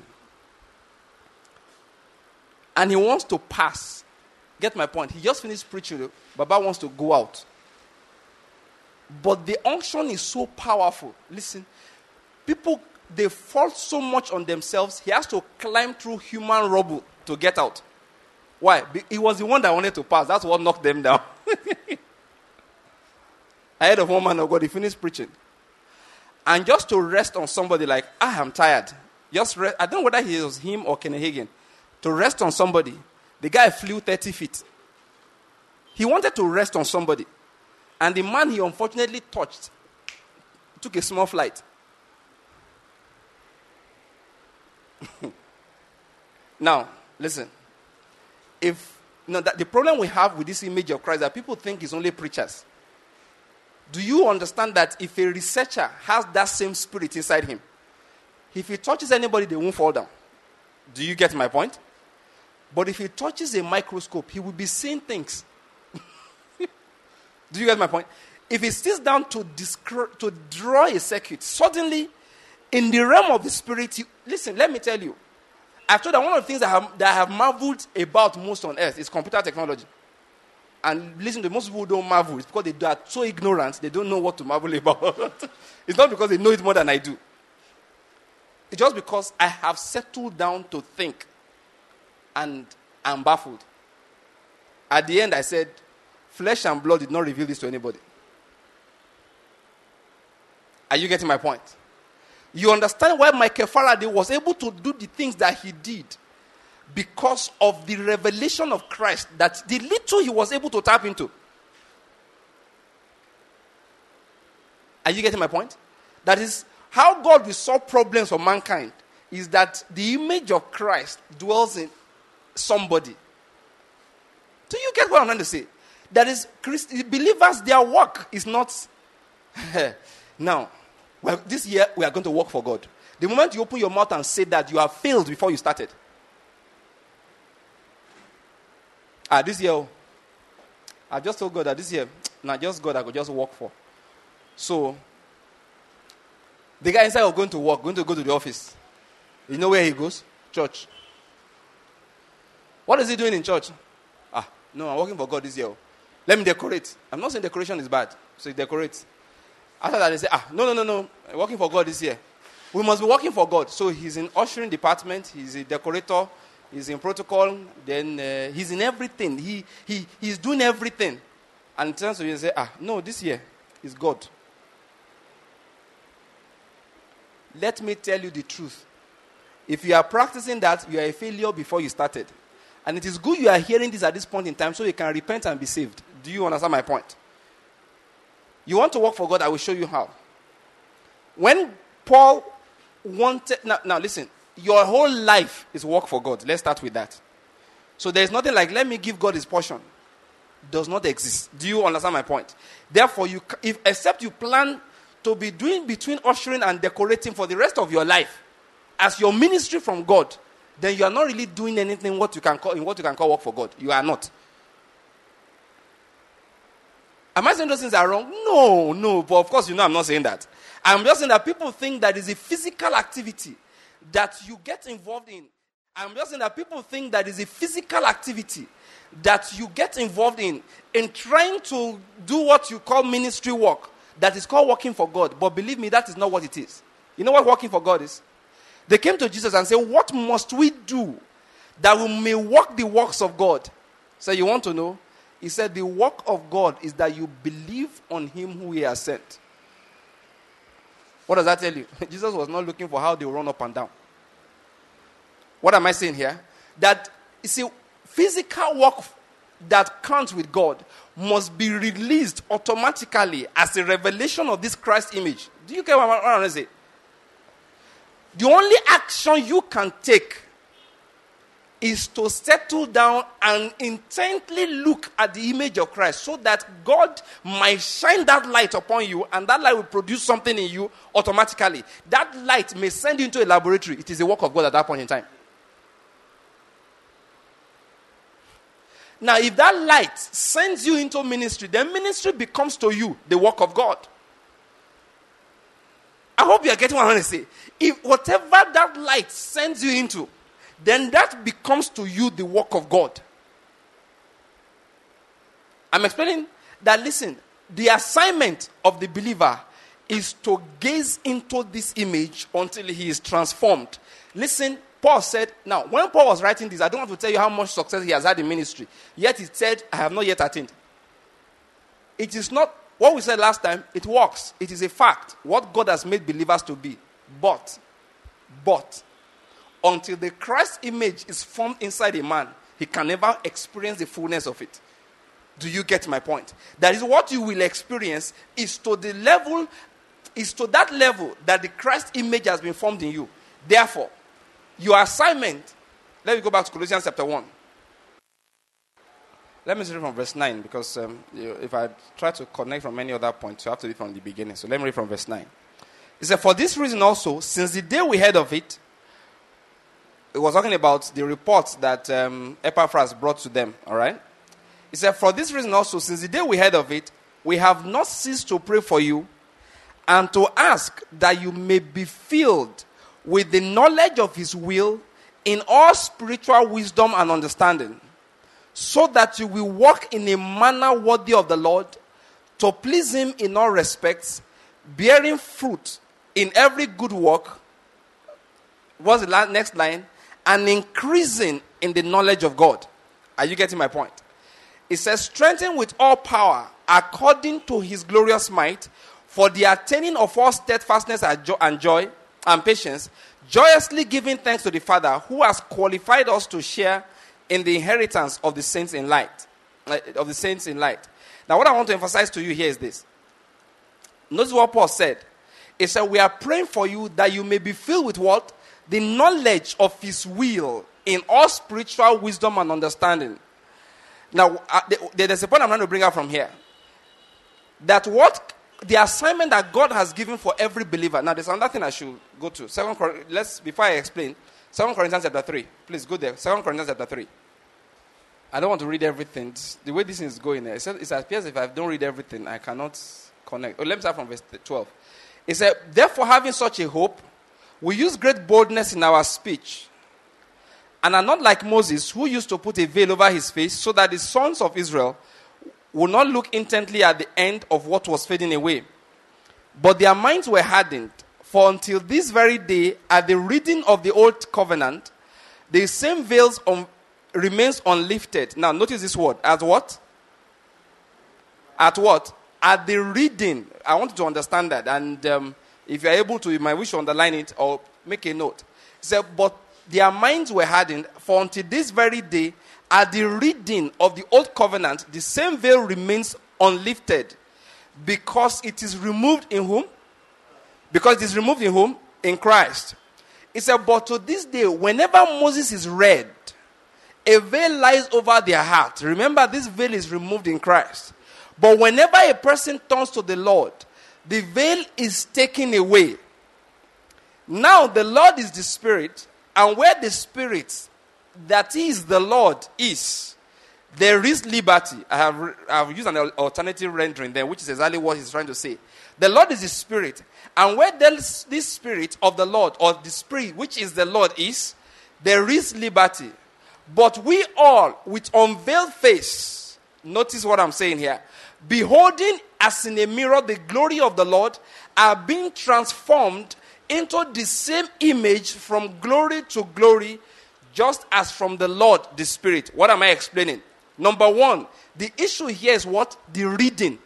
And he wants to pass. Get my point. He just finished preaching. Baba wants to go out. But the unction is so powerful. Listen. People, they fall so much on themselves. He has to climb through human rubble to get out. Why? He was the one that wanted to pass. That's what knocked them down. I heard of one man of God. He finished preaching. And just to rest on somebody like, ah, I'm tired. Just rest. I don't know whether he was him or Kenneth Hagin. To rest on somebody. The guy flew thirty feet. He wanted to rest on somebody. And the man he unfortunately touched took a small flight. Now, listen. If you know, that the problem we have with this image of Christ that people think is only preachers. Do you understand that if a researcher has that same spirit inside him, if he touches anybody, they won't fall down? Do you get my point? But if he touches a microscope, he will be seeing things. Do you get my point? If he sits down to, discre- to draw a circuit, suddenly, in the realm of the spirit, you, listen, let me tell you, I've told that one of the things that I, have, that I have marveled about most on earth is computer technology. And listen, to most people who don't marvel. It's because they are so ignorant, they don't know what to marvel about. It's not because they know it more than I do. It's just because I have settled down to think. And I'm baffled. At the end, I said, flesh and blood did not reveal this to anybody. Are you getting my point? You understand why Michael Faraday was able to do the things that he did because of the revelation of Christ, that the little he was able to tap into. Are you getting my point? That is how God will solve problems for mankind, is that the image of Christ dwells in somebody. Do you get what I'm trying to say? That is, Christ, believers, their work is not now. Well, this year, we are going to work for God. The moment you open your mouth and say that, you have failed before you started. Ah, this year, I just told God that this year, not just God I could just work for. So, the guy inside of going to work, going to go to the office. You know where he goes? Church. What is he doing in church? Ah, no, I'm working for God this year. Let me decorate. I'm not saying decoration is bad. So he decorates. After that, they say, ah, no, no, no, no. I'm working for God this year. We must be working for God. So he's in ushering department. He's a decorator. He's in protocol. Then uh, he's in everything. He he He's doing everything. And it turns to you and say, ah, no, this year is God. Let me tell you the truth. If you are practicing that, you are a failure before you started. And it is good you are hearing this at this point in time so you can repent and be saved. Do you understand my point? You want to work for God, I will show you how. When Paul wanted... Now, now listen, your whole life is work for God. Let's start with that. So there is nothing like, let me give God his portion. Does not exist. Do you understand my point? Therefore, you, if except you plan to be doing between ushering and decorating for the rest of your life as your ministry from God, then you are not really doing anything what you can call in what you can call work for God. You are not. Am I saying those things are wrong? No, no. But of course, you know I'm not saying that. I'm just saying that people think that is a physical activity that you get involved in. I'm just saying that people think that is a physical activity that you get involved in, in trying to do what you call ministry work, that is called working for God. But believe me, that is not what it is. You know what working for God is? They came to Jesus and said, what must we do that we may work the works of God? So you want to know? He said, the work of God is that you believe on him who he has sent. What does that tell you? Jesus was not looking for how they will run up and down. What am I saying here? That, you see, physical work that counts with God must be released automatically as a revelation of this Christ image. Do you get what I'm trying to say? The only action you can take is to settle down and intently look at the image of Christ so that God might shine that light upon you and that light will produce something in you automatically. That light may send you into a laboratory. It is a work of God at that point in time. Now, if that light sends you into ministry, then ministry becomes to you the work of God. I hope you are getting what I want to say. If whatever that light sends you into, then that becomes to you the work of God. I'm explaining that, listen, the assignment of the believer is to gaze into this image until he is transformed. Listen, Paul said, now, when Paul was writing this, I don't have to tell you how much success he has had in ministry. Yet he said, I have not yet attained. It is not, what we said last time, it works. It is a fact. What God has made believers to be. But, but, until the Christ image is formed inside a man, he can never experience the fullness of it. Do you get my point? That is what you will experience is to the level, is to that level that the Christ image has been formed in you. Therefore, your assignment, let me go back to Colossians chapter one. Let me read from verse nine, because um, you, if I try to connect from any other point, you have to read from the beginning. So let me read from verse nine. It said, for this reason also, since the day we heard of it, it was talking about the reports that um, Epaphras brought to them, all right? He said, for this reason also, since the day we heard of it, we have not ceased to pray for you and to ask that you may be filled with the knowledge of his will in all spiritual wisdom and understanding, so that you will walk in a manner worthy of the Lord, to please him in all respects, bearing fruit in every good work. What's the next line? And increasing in the knowledge of God. Are you getting my point? It says, strengthen with all power according to his glorious might, for the attaining of all steadfastness and joy and patience, joyously giving thanks to the Father who has qualified us to share in the inheritance of the saints in light. Of the saints in light. Now, what I want to emphasize to you here is this. Notice what Paul said. He said, we are praying for you that you may be filled with what? The knowledge of his will in all spiritual wisdom and understanding. Now, uh, there's a point I'm trying to bring out from here. That what the assignment that God has given for every believer. Now, there's another thing I should go to. Second, let's before I explain. Second Corinthians chapter three. Please go there. Second Corinthians chapter three. I don't want to read everything. The way this is going, it says, it appears if I don't read everything, I cannot connect. Oh, let me start from verse twelve. It said, therefore, having such a hope, we use great boldness in our speech, and are not like Moses, who used to put a veil over his face, so that the sons of Israel would not look intently at the end of what was fading away. But their minds were hardened, for until this very day, at the reading of the old covenant, the same veils on, remains unlifted. Now, notice this word. As what? At what? At the reading. I want you to understand that. And um, if you're able to, you might wish to underline it or make a note. It said, but their minds were hardened, for until this very day, at the reading of the old covenant, the same veil remains unlifted, because it is removed in whom? Because it is removed in whom? In Christ. It said, but to this day, whenever Moses is read, a veil lies over their heart. Remember, this veil is removed in Christ. But whenever a person turns to the Lord, the veil is taken away. Now the Lord is the Spirit, and where the Spirit, that is the Lord, is, there is liberty. I have, I have used an alternative rendering there, which is exactly what he's trying to say. The Lord is the Spirit, and where this, this Spirit of the Lord, or the Spirit which is the Lord, is, there is liberty. But we all, with unveiled face, notice what I'm saying here, beholding as in a mirror the glory of the Lord, are being transformed into the same image from glory to glory, just as from the Lord the Spirit. What am I explaining? Number one, the issue here is what? The reading.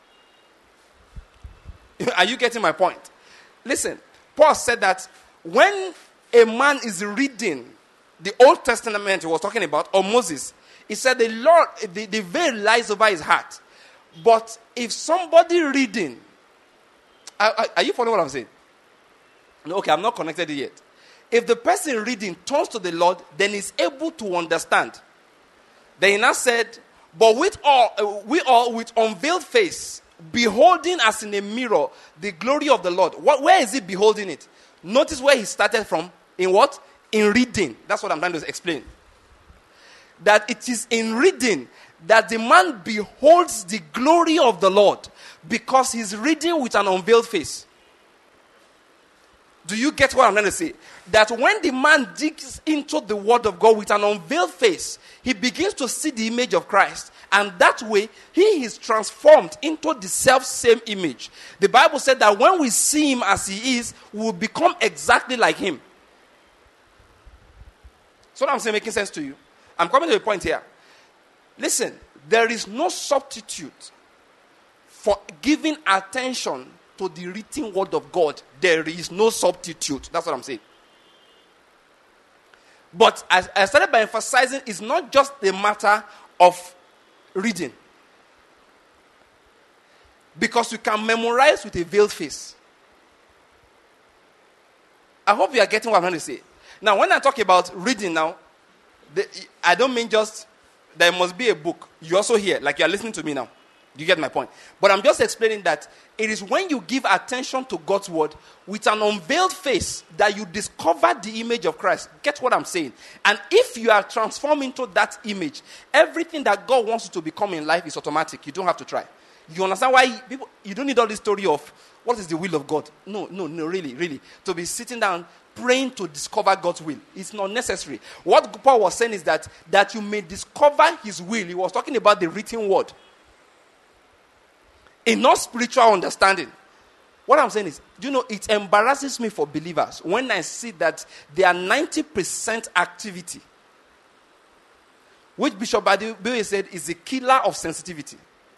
Are you getting my point? Listen, Paul said that when a man is reading the Old Testament he was talking about, or Moses, he said the Lord, the, the veil lies over his heart. But if somebody reading, are, are, are you following what I'm saying? No, okay, I'm not connected yet. If the person reading turns to the Lord, then he's able to understand. Then he now said, but with all, uh, we all with unveiled face, beholding as in a mirror the glory of the Lord. What, where is he beholding it? Notice where he started from. In what? In reading. That's what I'm trying to explain. that it is in reading that the man beholds the glory of the Lord, because he's reading with an unveiled face. Do you get what I'm trying to say? That when the man digs into the word of God with an unveiled face, he begins to see the image of Christ. And that way, he is transformed into the self-same image. The Bible said that when we see him as he is, we will become exactly like him. So what I'm saying making sense to you? I'm coming to a point here. Listen, there is no substitute for giving attention to the written word of God. There is no substitute. That's what I'm saying. But as I started by emphasizing, it's not just a matter of reading. Because you can memorize with a veiled face. I hope you are getting what I'm trying to say. Now, when I talk about reading now, the, I don't mean just there must be a book. You also hear, like you are listening to me now. You get my point? But I'm just explaining that it is when you give attention to God's word with an unveiled face that you discover the image of Christ. Get what I'm saying? And if you are transformed into that image, everything that God wants you to become in life is automatic. You don't have to try. You understand why people, you don't need all this story of what is the will of God. No, no, no, really, really. To be sitting down praying to discover God's will. It's not necessary. What Paul was saying is that, that you may discover his will. He was talking about the written word. In not spiritual understanding. What I'm saying is, you know, it embarrasses me for believers when I see that there are ninety percent activity, which Bishop Badiwe said is the killer of sensitivity.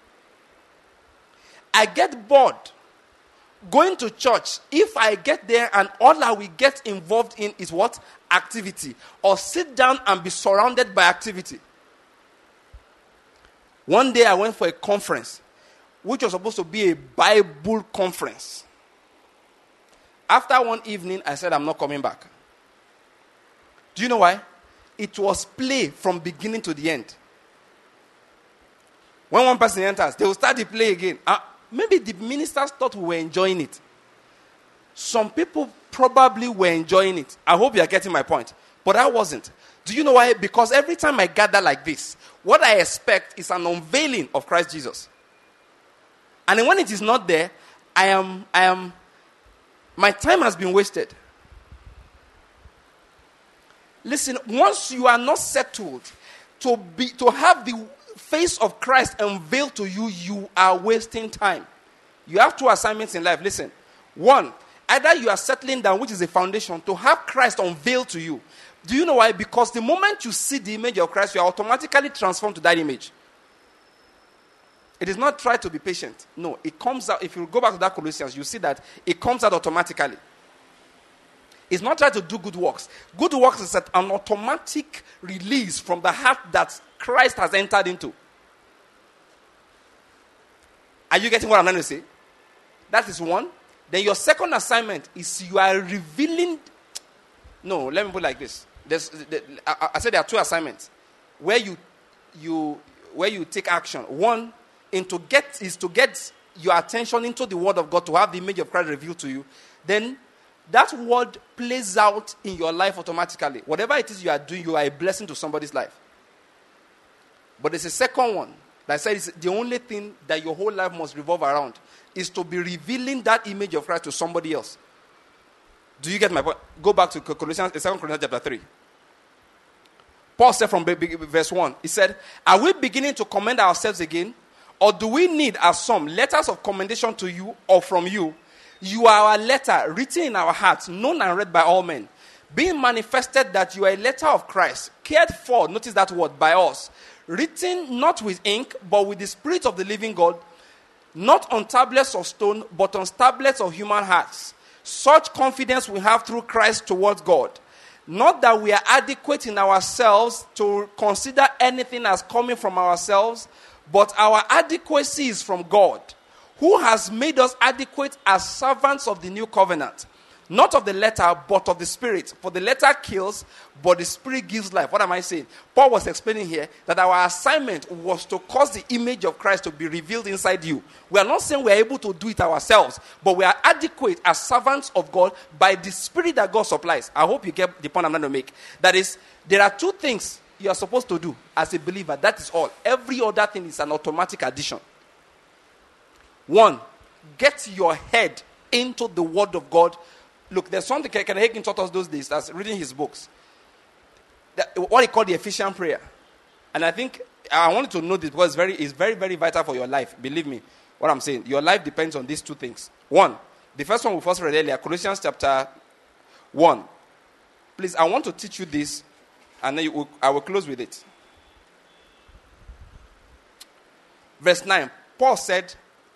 I get bored going to church if I get there and all I will get involved in is what? Activity. Or sit down and be surrounded by activity. One day I went for a conference, which was supposed to be a Bible conference. After one evening, I said, I'm not coming back. Do you know why? It was play from beginning to the end. When one person enters, they will start the play again. Uh, maybe the ministers thought we were enjoying it. Some people probably were enjoying it. I hope you are getting my point. But I wasn't. Do you know why? Because every time I gather like this, what I expect is an unveiling of Christ Jesus. And then when it is not there, I am, I am, my time has been wasted. Listen, once you are not settled to be, to have the face of Christ unveiled to you, you are wasting time. You have two assignments in life. Listen, one, either you are settling down, which is a foundation, to have Christ unveiled to you. Do you know why? Because the moment you see the image of Christ, you are automatically transformed to that image. It is not try to be patient. No, it comes out. If you go back to that Colossians, you see that it comes out automatically. It's not try to do good works. Good works is an automatic release from the heart that Christ has entered into. Are you getting what I'm trying to say? That is one. Then your second assignment is you are revealing. No, let me put it like this. There's, the, I, I said there are two assignments where you, you, where you take action. One, in to get is to get your attention into the word of God, to have the image of Christ revealed to you. Then that word plays out in your life automatically. Whatever it is you are doing, you are a blessing to somebody's life. But there's a second one that I said is the only thing that your whole life must revolve around is to be revealing that image of Christ to somebody else. Do you get my point? Go back to Colossians, Second Corinthians chapter three. Paul said from verse one, he said, are we beginning to commend ourselves again? Or do we need, as some, letters of commendation to you or from you? You are our letter, written in our hearts, known and read by all men, being manifested that you are a letter of Christ, cared for, notice that word, by us, written not with ink, but with the Spirit of the living God, not on tablets of stone, but on tablets of human hearts. Such confidence we have through Christ towards God. Not that we are adequate in ourselves to consider anything as coming from ourselves, but our adequacy is from God, who has made us adequate as servants of the new covenant. Not of the letter, but of the Spirit. For the letter kills, but the Spirit gives life. What am I saying? Paul was explaining here that our assignment was to cause the image of Christ to be revealed inside you. We are not saying we are able to do it ourselves, but we are adequate as servants of God by the Spirit that God supplies. I hope you get the point I'm trying to make. That is, there are two things you are supposed to do as a believer. That is all. Every other thing is an automatic addition. One, get your head into the Word of God. Look, there's something Kenneth Hagin taught us those days. That's reading his books. That, what he called the Ephesian prayer. And I think I wanted to know this because it's very, it's very, very vital for your life. Believe me, what I'm saying. Your life depends on these two things. One, the first one we first read earlier, Colossians chapter one. Please, I want to teach you this, and then you will, I will close with it. Verse nine, Paul said,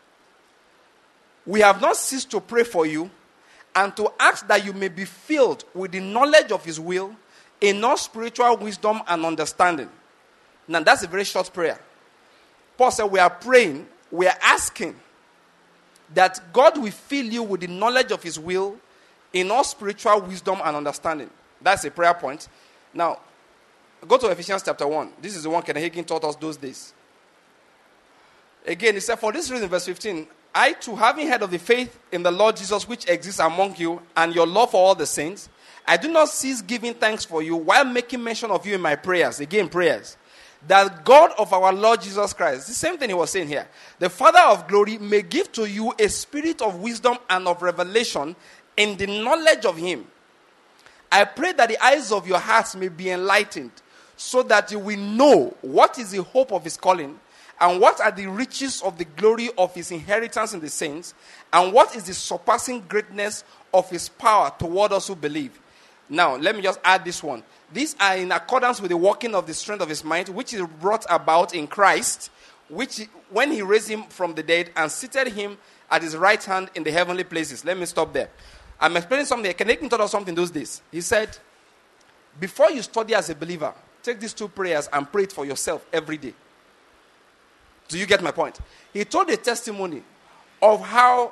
we have not ceased to pray for you and to ask that you may be filled with the knowledge of his will in all spiritual wisdom and understanding. Now, that's a very short prayer. Paul said, we are praying, we are asking that God will fill you with the knowledge of his will in all spiritual wisdom and understanding. That's a prayer point. Now, go to Ephesians chapter one. This is the one Kenneth Hagin taught us those days. Again, he said, for this reason, verse fifteen, I too, having heard of the faith in the Lord Jesus which exists among you and your love for all the saints, I do not cease giving thanks for you while making mention of you in my prayers. Again, prayers. That God of our Lord Jesus Christ, the same thing he was saying here, the Father of glory may give to you a spirit of wisdom and of revelation in the knowledge of him. I pray that the eyes of your hearts may be enlightened, so that you will know what is the hope of his calling, and what are the riches of the glory of his inheritance in the saints, and what is the surpassing greatness of his power toward us who believe. Now, let me just add this one. These are in accordance with the working of the strength of his might, which is brought about in Christ, which when he raised him from the dead and seated him at his right hand in the heavenly places. Let me stop there. I'm explaining something. Kenneth Hagin taught us something those days. He said, before you study as a believer, take these two prayers and pray it for yourself every day. Do you get my point? He told a testimony of how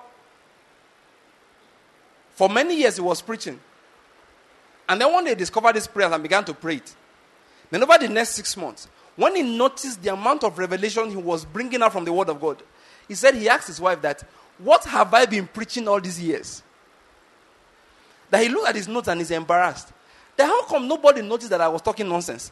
for many years he was preaching. And then one day he discovered this prayer and began to pray it. Then over the next six months, when he noticed the amount of revelation he was bringing out from the Word of God, he said he asked his wife that, what have I been preaching all these years? That he looked at his notes and he's embarrassed. Then how come nobody noticed that I was talking nonsense?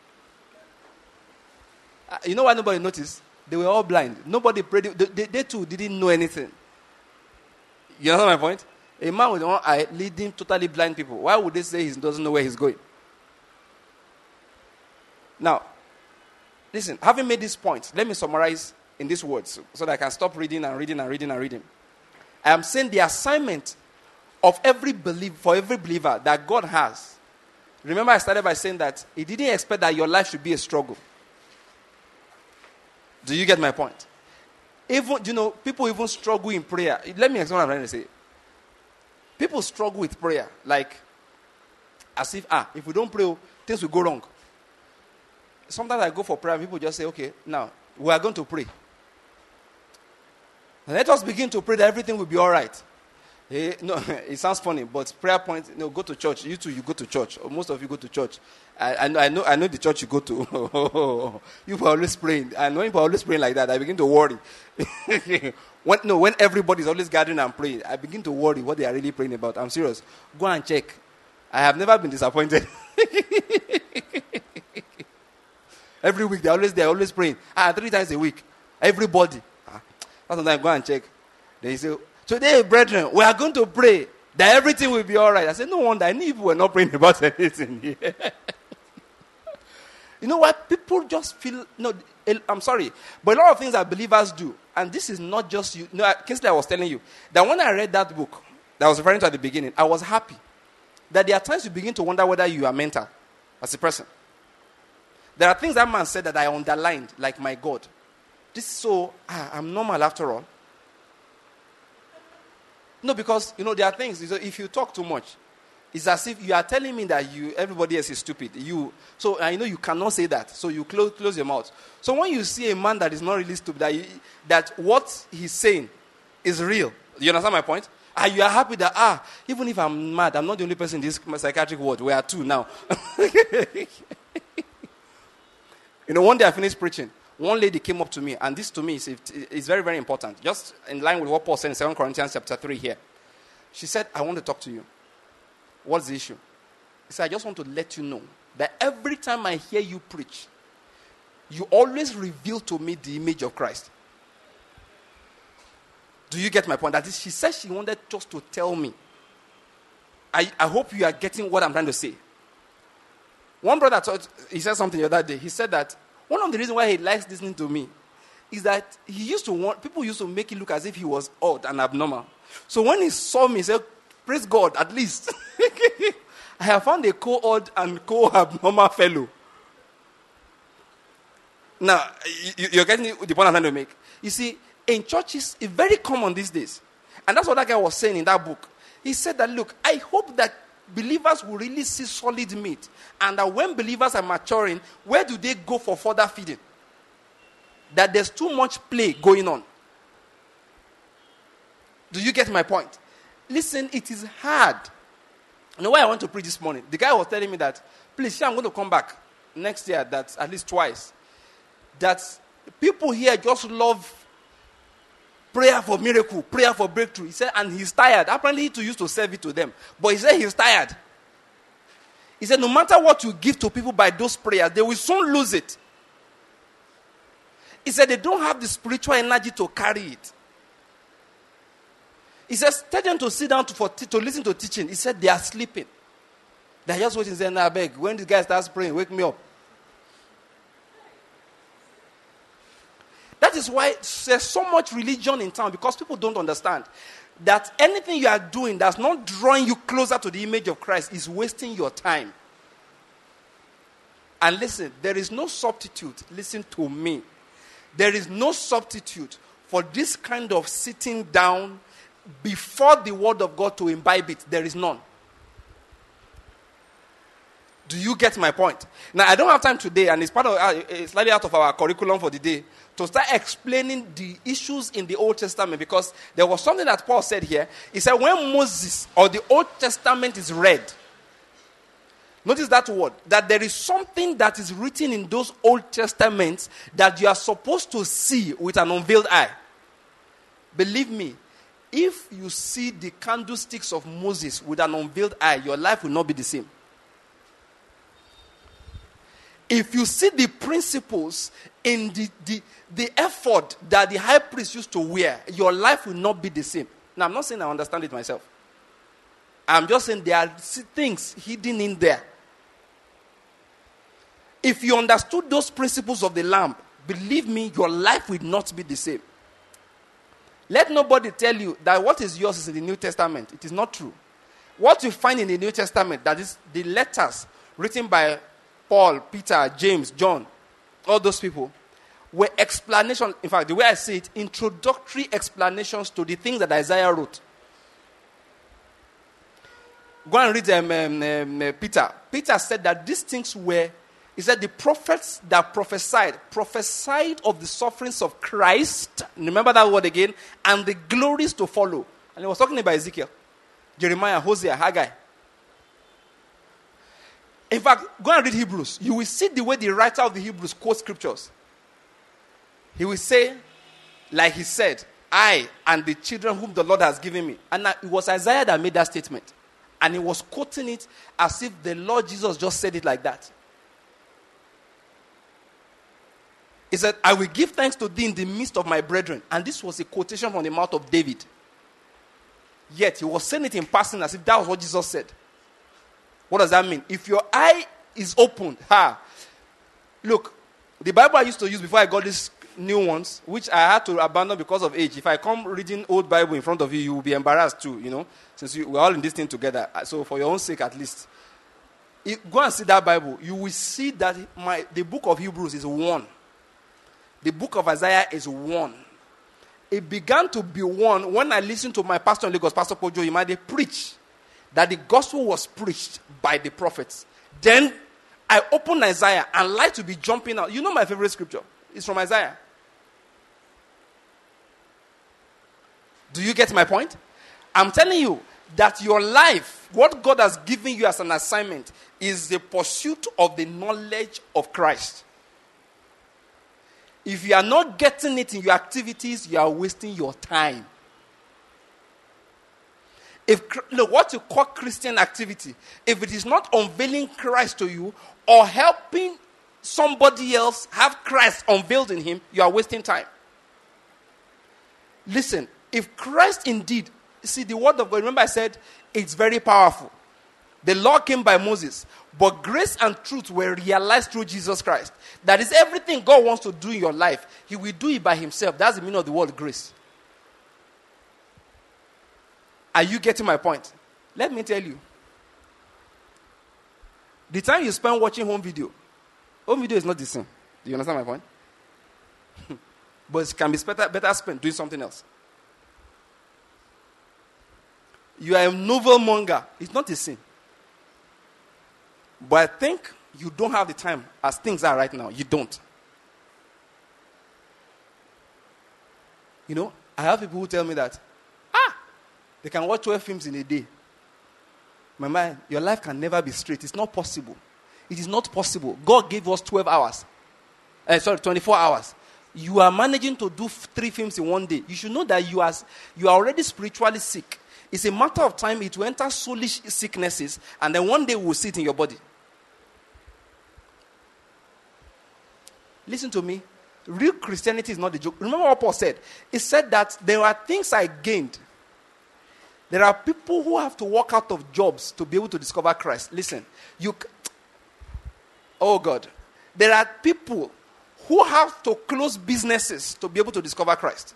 Uh, you know why nobody noticed? They were all blind. Nobody prayed. They, they, they too didn't know anything. You know my point? A man with one eye leading totally blind people. Why would they say he doesn't know where he's going? Now, listen, having made this point, let me summarize in these words so that I can stop reading and reading and reading and reading. I am saying the assignment of every believer, for every believer that God has. Remember I started by saying that he didn't expect that your life should be a struggle. Do you get my point? Even, you know, people even struggle in prayer. Let me explain what I'm trying to say. People struggle with prayer, like, as if, ah, if we don't pray, things will go wrong. Sometimes I go for prayer, and people just say, okay, now, we are going to pray. And let us begin to pray that everything will be all right. Hey, no, it sounds funny, but prayer point, you know, go to church. You too, you go to church. Or most of you go to church. I, I, know, I know I know the church you go to. You are always praying. And when you are always praying like that, I begin to worry. when, no, when everybody is always gathering and praying, I begin to worry what they are really praying about. I'm serious. Go and check. I have never been disappointed. Every week, they're always, they're always praying. Ah, three times a week. Everybody. Ah, sometimes I go and check. They say, today, brethren, we are going to pray that everything will be all right. I said, no wonder. I knew people were not praying about anything here. You know what? People just feel, no, I'm sorry, but a lot of things that believers do, and this is not just you. No, Kingsley, I was telling you, that when I read that book that I was referring to at the beginning, I was happy. That there are times you begin to wonder whether you are mental as a person. There are things that man said that I underlined, like, my God. This is so, ah, I'm normal after all. No, because, you know, there are things, if you talk too much, it's as if you are telling me that you, everybody else is stupid. You, so I know you cannot say that. So you close, close your mouth. So when you see a man that is not really stupid, that, you, that what he's saying is real. You understand my point? And you are happy that, ah, even if I'm mad, I'm not the only person in this psychiatric ward. We are two now. You know, one day I finished preaching. One lady came up to me, and this to me is, is very, very important. Just in line with what Paul said in Second Corinthians chapter three here. She said, I want to talk to you. What's the issue? He said, I just want to let you know that every time I hear you preach, you always reveal to me the image of Christ. Do you get my point? That is, she said she wanted just to tell me. I, I hope you are getting what I'm trying to say. One brother thought, he said something the other day. He said that one of the reasons why he likes listening to me is that he used to want, people used to make it look as if he was odd and abnormal. So when he saw me, he said, praise God, at least. I have found a co-odd and co-abnormal fellow. Now, you, you're getting the point I'm trying to make. You see, in churches, it's very common these days. And that's what that guy was saying in that book. He said that, look, I hope that believers will really see solid meat. And that when believers are maturing, where do they go for further feeding? That there's too much play going on. Do you get my point? Listen, it is hard. You know why I want to preach this morning? The guy was telling me that, please, see, I'm going to come back next year, that at least twice. That people here just love prayer for miracle, prayer for breakthrough. He said, and he's tired. Apparently, he too used to serve it to them. But he said he's tired. He said, no matter what you give to people by those prayers, they will soon lose it. He said they don't have the spiritual energy to carry it. He says, tell them to sit down to, for, to listen to teaching. He said they are sleeping. They're just waiting. Saying, I beg, when this guy starts praying, wake me up. That is why there's so much religion in town, because people don't understand that anything you are doing that's not drawing you closer to the image of Christ is wasting your time. And listen, there is no substitute. Listen to me. There is no substitute for this kind of sitting down before the word of God to imbibe it. There is none. Do you get my point? Now, I don't have time today, and it's part of uh, it's slightly out of our curriculum for the day, to start explaining the issues in the Old Testament, because there was something that Paul said here. He said when Moses or the Old Testament is read, notice that word, that there is something that is written in those Old Testaments that you are supposed to see with an unveiled eye. Believe me, if you see the candlesticks of Moses with an unveiled eye, your life will not be the same. If you see the principles in the, the, the effort that the high priest used to wear, your life will not be the same. Now, I'm not saying I understand it myself. I'm just saying there are things hidden in there. If you understood those principles of the lamb, believe me, your life will not be the same. Let nobody tell you that what is yours is in the New Testament. It is not true. What you find in the New Testament, that is the letters written by Paul, Peter, James, John, all those people, were explanations. In fact, the way I see it, introductory explanations to the things that Isaiah wrote. Go and read um, um, um, Peter. Peter said that these things were, he said the prophets that prophesied, prophesied of the sufferings of Christ, remember that word again, and the glories to follow. And he was talking about Ezekiel, Jeremiah, Hosea, Haggai. In fact, go and read Hebrews. You will see the way the writer of the Hebrews quotes scriptures. He will say, like he said, I and the children whom the Lord has given me. And it was Isaiah that made that statement. And he was quoting it as if the Lord Jesus just said it like that. He said, I will give thanks to thee in the midst of my brethren. And this was a quotation from the mouth of David. Yet he was saying it in passing as if that was what Jesus said. What does that mean? If your eye is opened, ha. Look, the Bible I used to use before I got these new ones, which I had to abandon because of age. If I come reading old Bible in front of you, you will be embarrassed too, you know, since you, we're all in this thing together. So for your own sake at least, you, go and see that Bible. You will see that my the book of Hebrews is one. The book of Isaiah is one. It began to be one when I listened to my pastor in Lagos, Pastor Pojo Imade, preach that the gospel was preached by the prophets. Then I opened Isaiah and light to be jumping out. You know my favorite scripture? It's from Isaiah. Do you get my point? I'm telling you that your life, what God has given you as an assignment, is the pursuit of the knowledge of Christ. If you are not getting it in your activities, you are wasting your time. If look, what you call Christian activity, if it is not unveiling Christ to you or helping somebody else have Christ unveiled in him, you are wasting time. Listen, if Christ indeed, see the word of God, remember I said it's very powerful. The law came by Moses, but grace and truth were realized through Jesus Christ. That is everything God wants to do in your life. He will do it by himself. That's the meaning of the word grace. Are you getting my point? Let me tell you. The time you spend watching home video, home video is not the same. Do you understand my point? But it can be better, better spent doing something else. You are a novel monger. It's not the same. But I think you don't have the time as things are right now. You don't. You know, I have people who tell me that, ah, they can watch twelve films in a day. My man, your life can never be straight. It's not possible. It is not possible. God gave us twelve hours. Uh, sorry, twenty-four hours. You are managing to do f- three films in one day. You should know that you are, you are already spiritually sick. It's a matter of time it will enter soulish sicknesses, and then one day we will see it in your body. Listen to me. Real Christianity is not a joke. Remember what Paul said? He said that there are things I gained. There are people who have to walk out of jobs to be able to discover Christ. Listen, you. Oh God, there are people who have to close businesses to be able to discover Christ.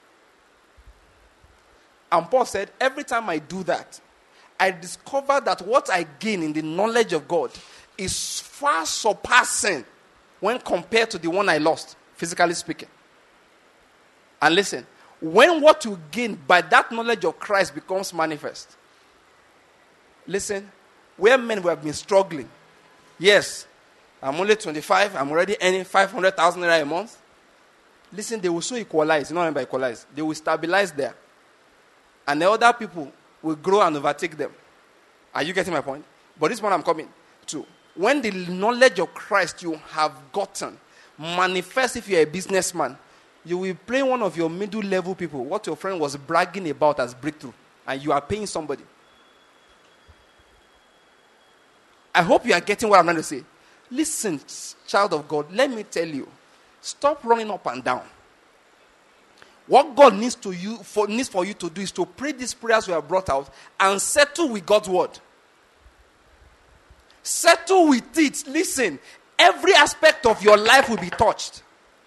And Paul said, every time I do that, I discover that what I gain in the knowledge of God is far surpassing when compared to the one I lost, physically speaking. And listen, when what you gain by that knowledge of Christ becomes manifest, listen, where men who have been struggling, yes, I'm only twenty-five, I'm already earning five hundred thousand naira a month. Listen, they will so equalize, you know what I mean by equalize? They will stabilize there. And the other people will grow and overtake them. Are you getting my point? But this one I'm coming to. When the knowledge of Christ you have gotten manifests, if you're a businessman, you will play one of your middle level people, what your friend was bragging about as breakthrough, and you are paying somebody. I hope you are getting what I'm trying to say. Listen, child of God, let me tell you, stop running up and down. What God needs to you for needs for you to do is to pray these prayers we have brought out and settle with God's word. Settle with it. Listen, every aspect of your life will be touched.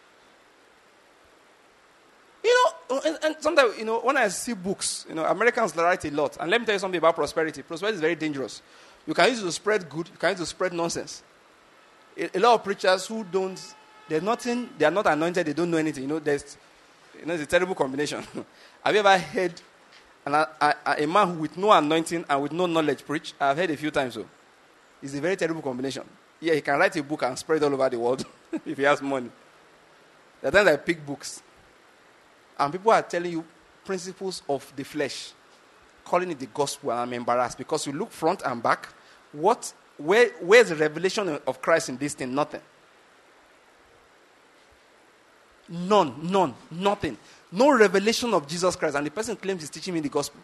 You know, and, and sometimes, you know, when I see books, you know, Americans write a lot. And let me tell you something about prosperity. Prosperity is very dangerous. You can use it to spread good. You can use it to spread nonsense. A, a lot of preachers who don't, they're nothing, they are not anointed, they don't know anything. You know, there's, you know, it's a terrible combination. Have you ever heard an, a, a, a man who with no anointing and with no knowledge preach? I've heard a few times so. It's a very terrible combination. Yeah, he can write a book and spread all over the world if he has money. There are times I pick books. And people are telling you principles of the flesh, calling it the gospel, and I'm embarrassed because you look front and back. What, where, where's the revelation of Christ in this thing? Nothing. None, none, nothing. No revelation of Jesus Christ, and the person claims he's teaching me the gospel.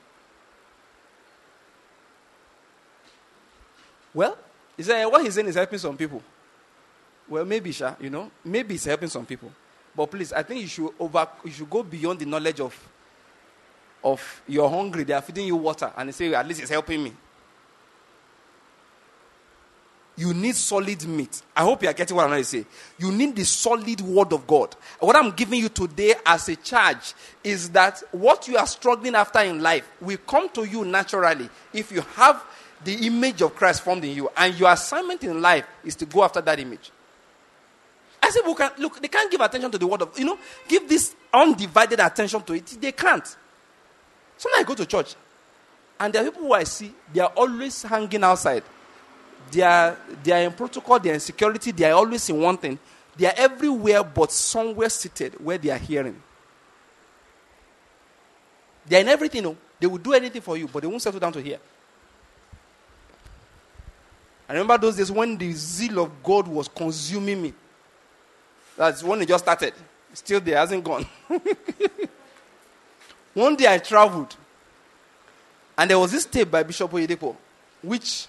Well, he said, what he's saying is helping some people. Well, maybe, Sha, you know, maybe it's helping some people. But please, I think you should over, you should go beyond the knowledge of, of you're hungry, they are feeding you water, and they say, at least it's helping me. You need solid meat. I hope you are getting what I'm trying to say. You need the solid word of God. What I'm giving you today as a charge is that what you are struggling after in life will come to you naturally if you have the image of Christ formed in you. And your assignment in life is to go after that image. I said, can, look, they can't give attention to the word of, you know, give this undivided attention to it. They can't. Sometimes I go to church, and there are people who I see, they are always hanging outside. They are, they are in protocol, they are in security, they are always in one thing. They are everywhere but somewhere seated where they are hearing. They are in everything. No? They will do anything for you, but they won't settle down to hear. I remember those days when the zeal of God was consuming me. That's when it just started. Still there, hasn't gone. One day I traveled. And there was this tape by Bishop Oyedepo, which,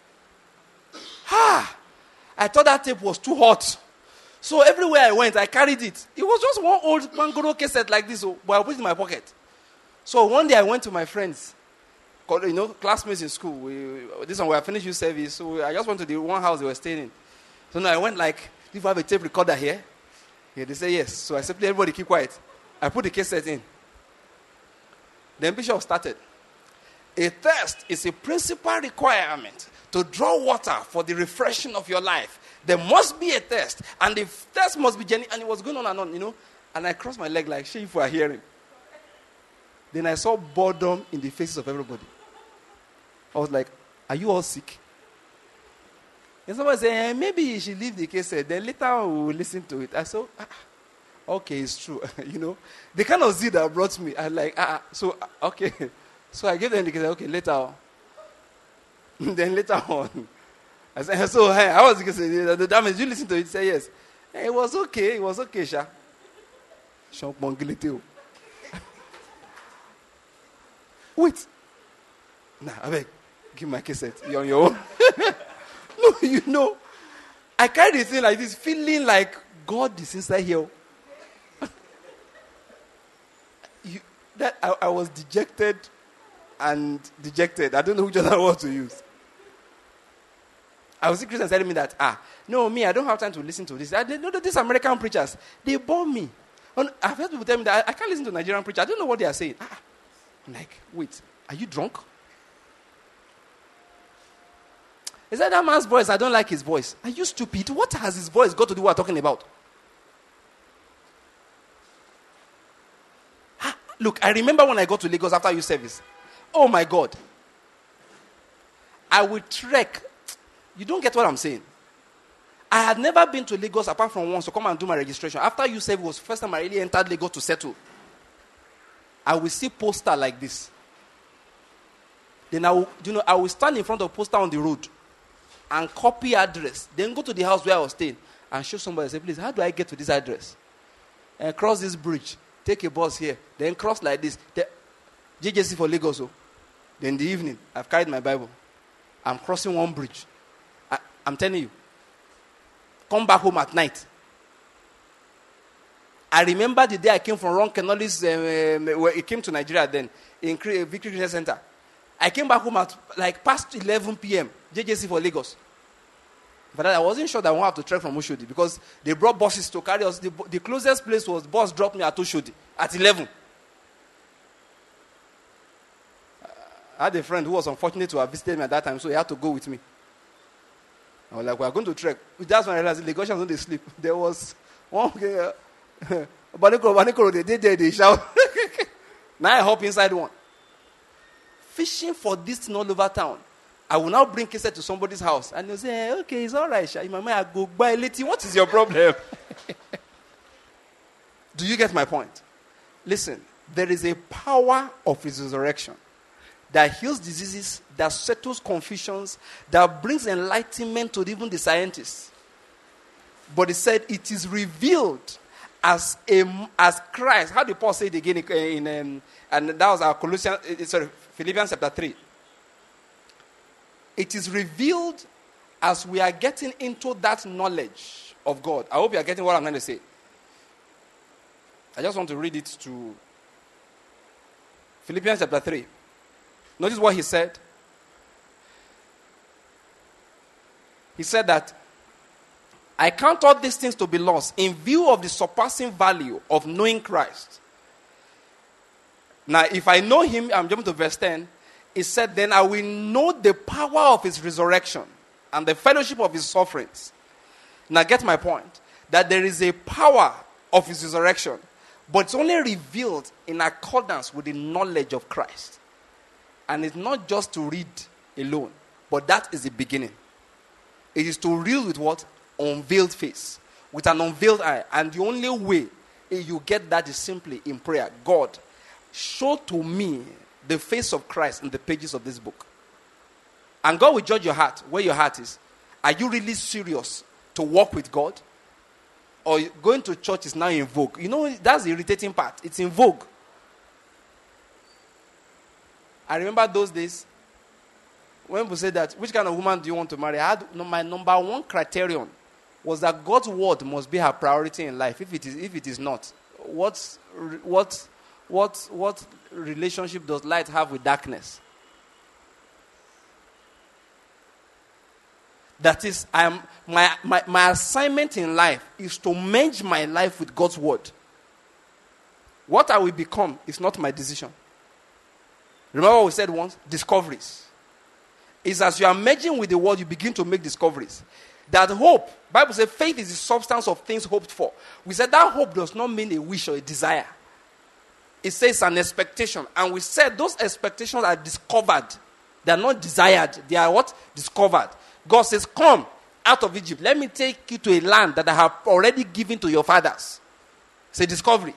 ah, I thought that tape was too hot. So everywhere I went, I carried it. It was just one old Mangoro cassette like this, but I put it in my pocket. So one day I went to my friends, you know, classmates in school. We, this one, we had finished youth service, so I just went to the one house they were staying in. So now I went like, do you have a tape recorder here? Yeah, they say yes. So I said, everybody keep quiet. I put the cassette in. Then Bishop started. A thirst is a principal requirement to draw water for the refreshing of your life. There must be a thirst, and the thirst must be genuine. And it was going on and on, you know. And I crossed my leg like, shit, if we are hearing. Then I saw boredom in the faces of everybody. I was like, are you all sick? And somebody said, eh, maybe you should leave the case. Then later we will listen to it. I said, ah, okay, it's true. You know, the kind of zeal that brought me, I like, ah, so, okay. So I gave them the case, okay, later on. Then later on, I said, so, hey, how was the case? That means you listen to it. Say yes. Hey, it was okay. It was okay, Sha. Wait. Nah, I beg. Give my cassette. You're on your own. No, you know. I carried the thing like this, feeling like God is inside here. you, that I, I was dejected and dejected. I don't know which other word to use. I was see Christians telling me that, ah, no, me, I don't have time to listen to this. I know that these American preachers, they bore me. I've heard people tell me that I, I can't listen to Nigerian preachers. I don't know what they are saying. Ah, I'm like, wait, are you drunk? Is that that man's voice? I don't like his voice. Are you stupid? What has his voice got to do with what we're talking about? Ah, look, I remember when I got to Lagos after youth service. Oh my God. I would trek. You don't get what I'm saying. I had never been to Lagos apart from once to come and do my registration. After youth service was the first time I really entered Lagos to settle. I will see poster like this. Then I will, you know, I will stand in front of poster on the road and copy address. Then go to the house where I was staying and show somebody. Say, please, how do I get to this address? And cross this bridge. Take a bus here. Then cross like this. J J C for Lagos. Oh. Then in the evening, I've carried my Bible. I'm crossing one bridge. I, I'm telling you. Come back home at night. I remember the day I came from Ron Kenoli's, um, where he came to Nigeria then, in Victory Christian Center. I came back home at like past eleven p.m. J J C for Lagos. But I wasn't sure that I won't have to trek from Oshodi because they brought buses to carry us. The, the closest place was bus dropped me at Oshodi at eleven. I had a friend who was unfortunate to have visited me at that time, so he had to go with me. I was like, we are going to trek. That's when I realized the Lagosians don't sleep. There was one uh, Banikoro, Banikoro, they did there, they shout. Now I hop inside one. Fishing for this thing all over town. I will now bring cassette to somebody's house. And they'll say, okay, it's all right, Sha. In my mind, I go, buy lady, what is your problem? Do you get my point? Listen, there is a power of his resurrection that heals diseases, that settles confusions, that brings enlightenment to even the scientists. But he said it is revealed as a, as Christ. How did Paul say it again? In, in um, and that was our Colossians, sorry, Philippians chapter three. It is revealed as we are getting into that knowledge of God. I hope you are getting what I'm going to say. I just want to read it to Philippians chapter three. Notice what he said. He said that, I count all these things to be lost in view of the surpassing value of knowing Christ. Now, if I know him, I'm jumping to verse ten. He said, then I will know the power of his resurrection and the fellowship of his sufferings. Now, get my point. That there is a power of his resurrection, but it's only revealed in accordance with the knowledge of Christ. And it's not just to read alone, but that is the beginning. It is to read with what? Unveiled face. With an unveiled eye. And the only way you get that is simply in prayer. God, show to me the face of Christ in the pages of this book. And God will judge your heart, where your heart is. Are you really serious to walk with God? Or going to church is now in vogue? You know, that's the irritating part. It's in vogue. I remember those days when people said that, which kind of woman do you want to marry? I had, no, my number one criterion was that God's word must be her priority in life. If it is, if it is not, what, what, what, what relationship does light have with darkness? That is, I am, my, my, my assignment in life is to merge my life with God's word. What I will become is not my decision. Remember what we said once? Discoveries. It's as you are merging with the word, you begin to make discoveries. That hope, Bible says faith is the substance of things hoped for. We said that hope does not mean a wish or a desire. It says an expectation. And we said those expectations are discovered. They are not desired. They are what? Discovered. God says, come out of Egypt. Let me take you to a land that I have already given to your fathers. It's a discovery.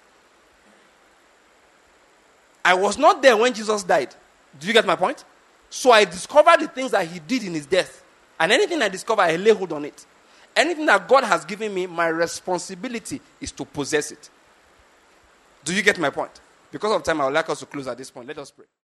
I was not there when Jesus died. Do you get my point? So I discovered the things that he did in his death. And anything I discover, I lay hold on it. Anything that God has given me, my responsibility is to possess it. Do you get my point? Because of time, I would like us to close at this point. Let us pray.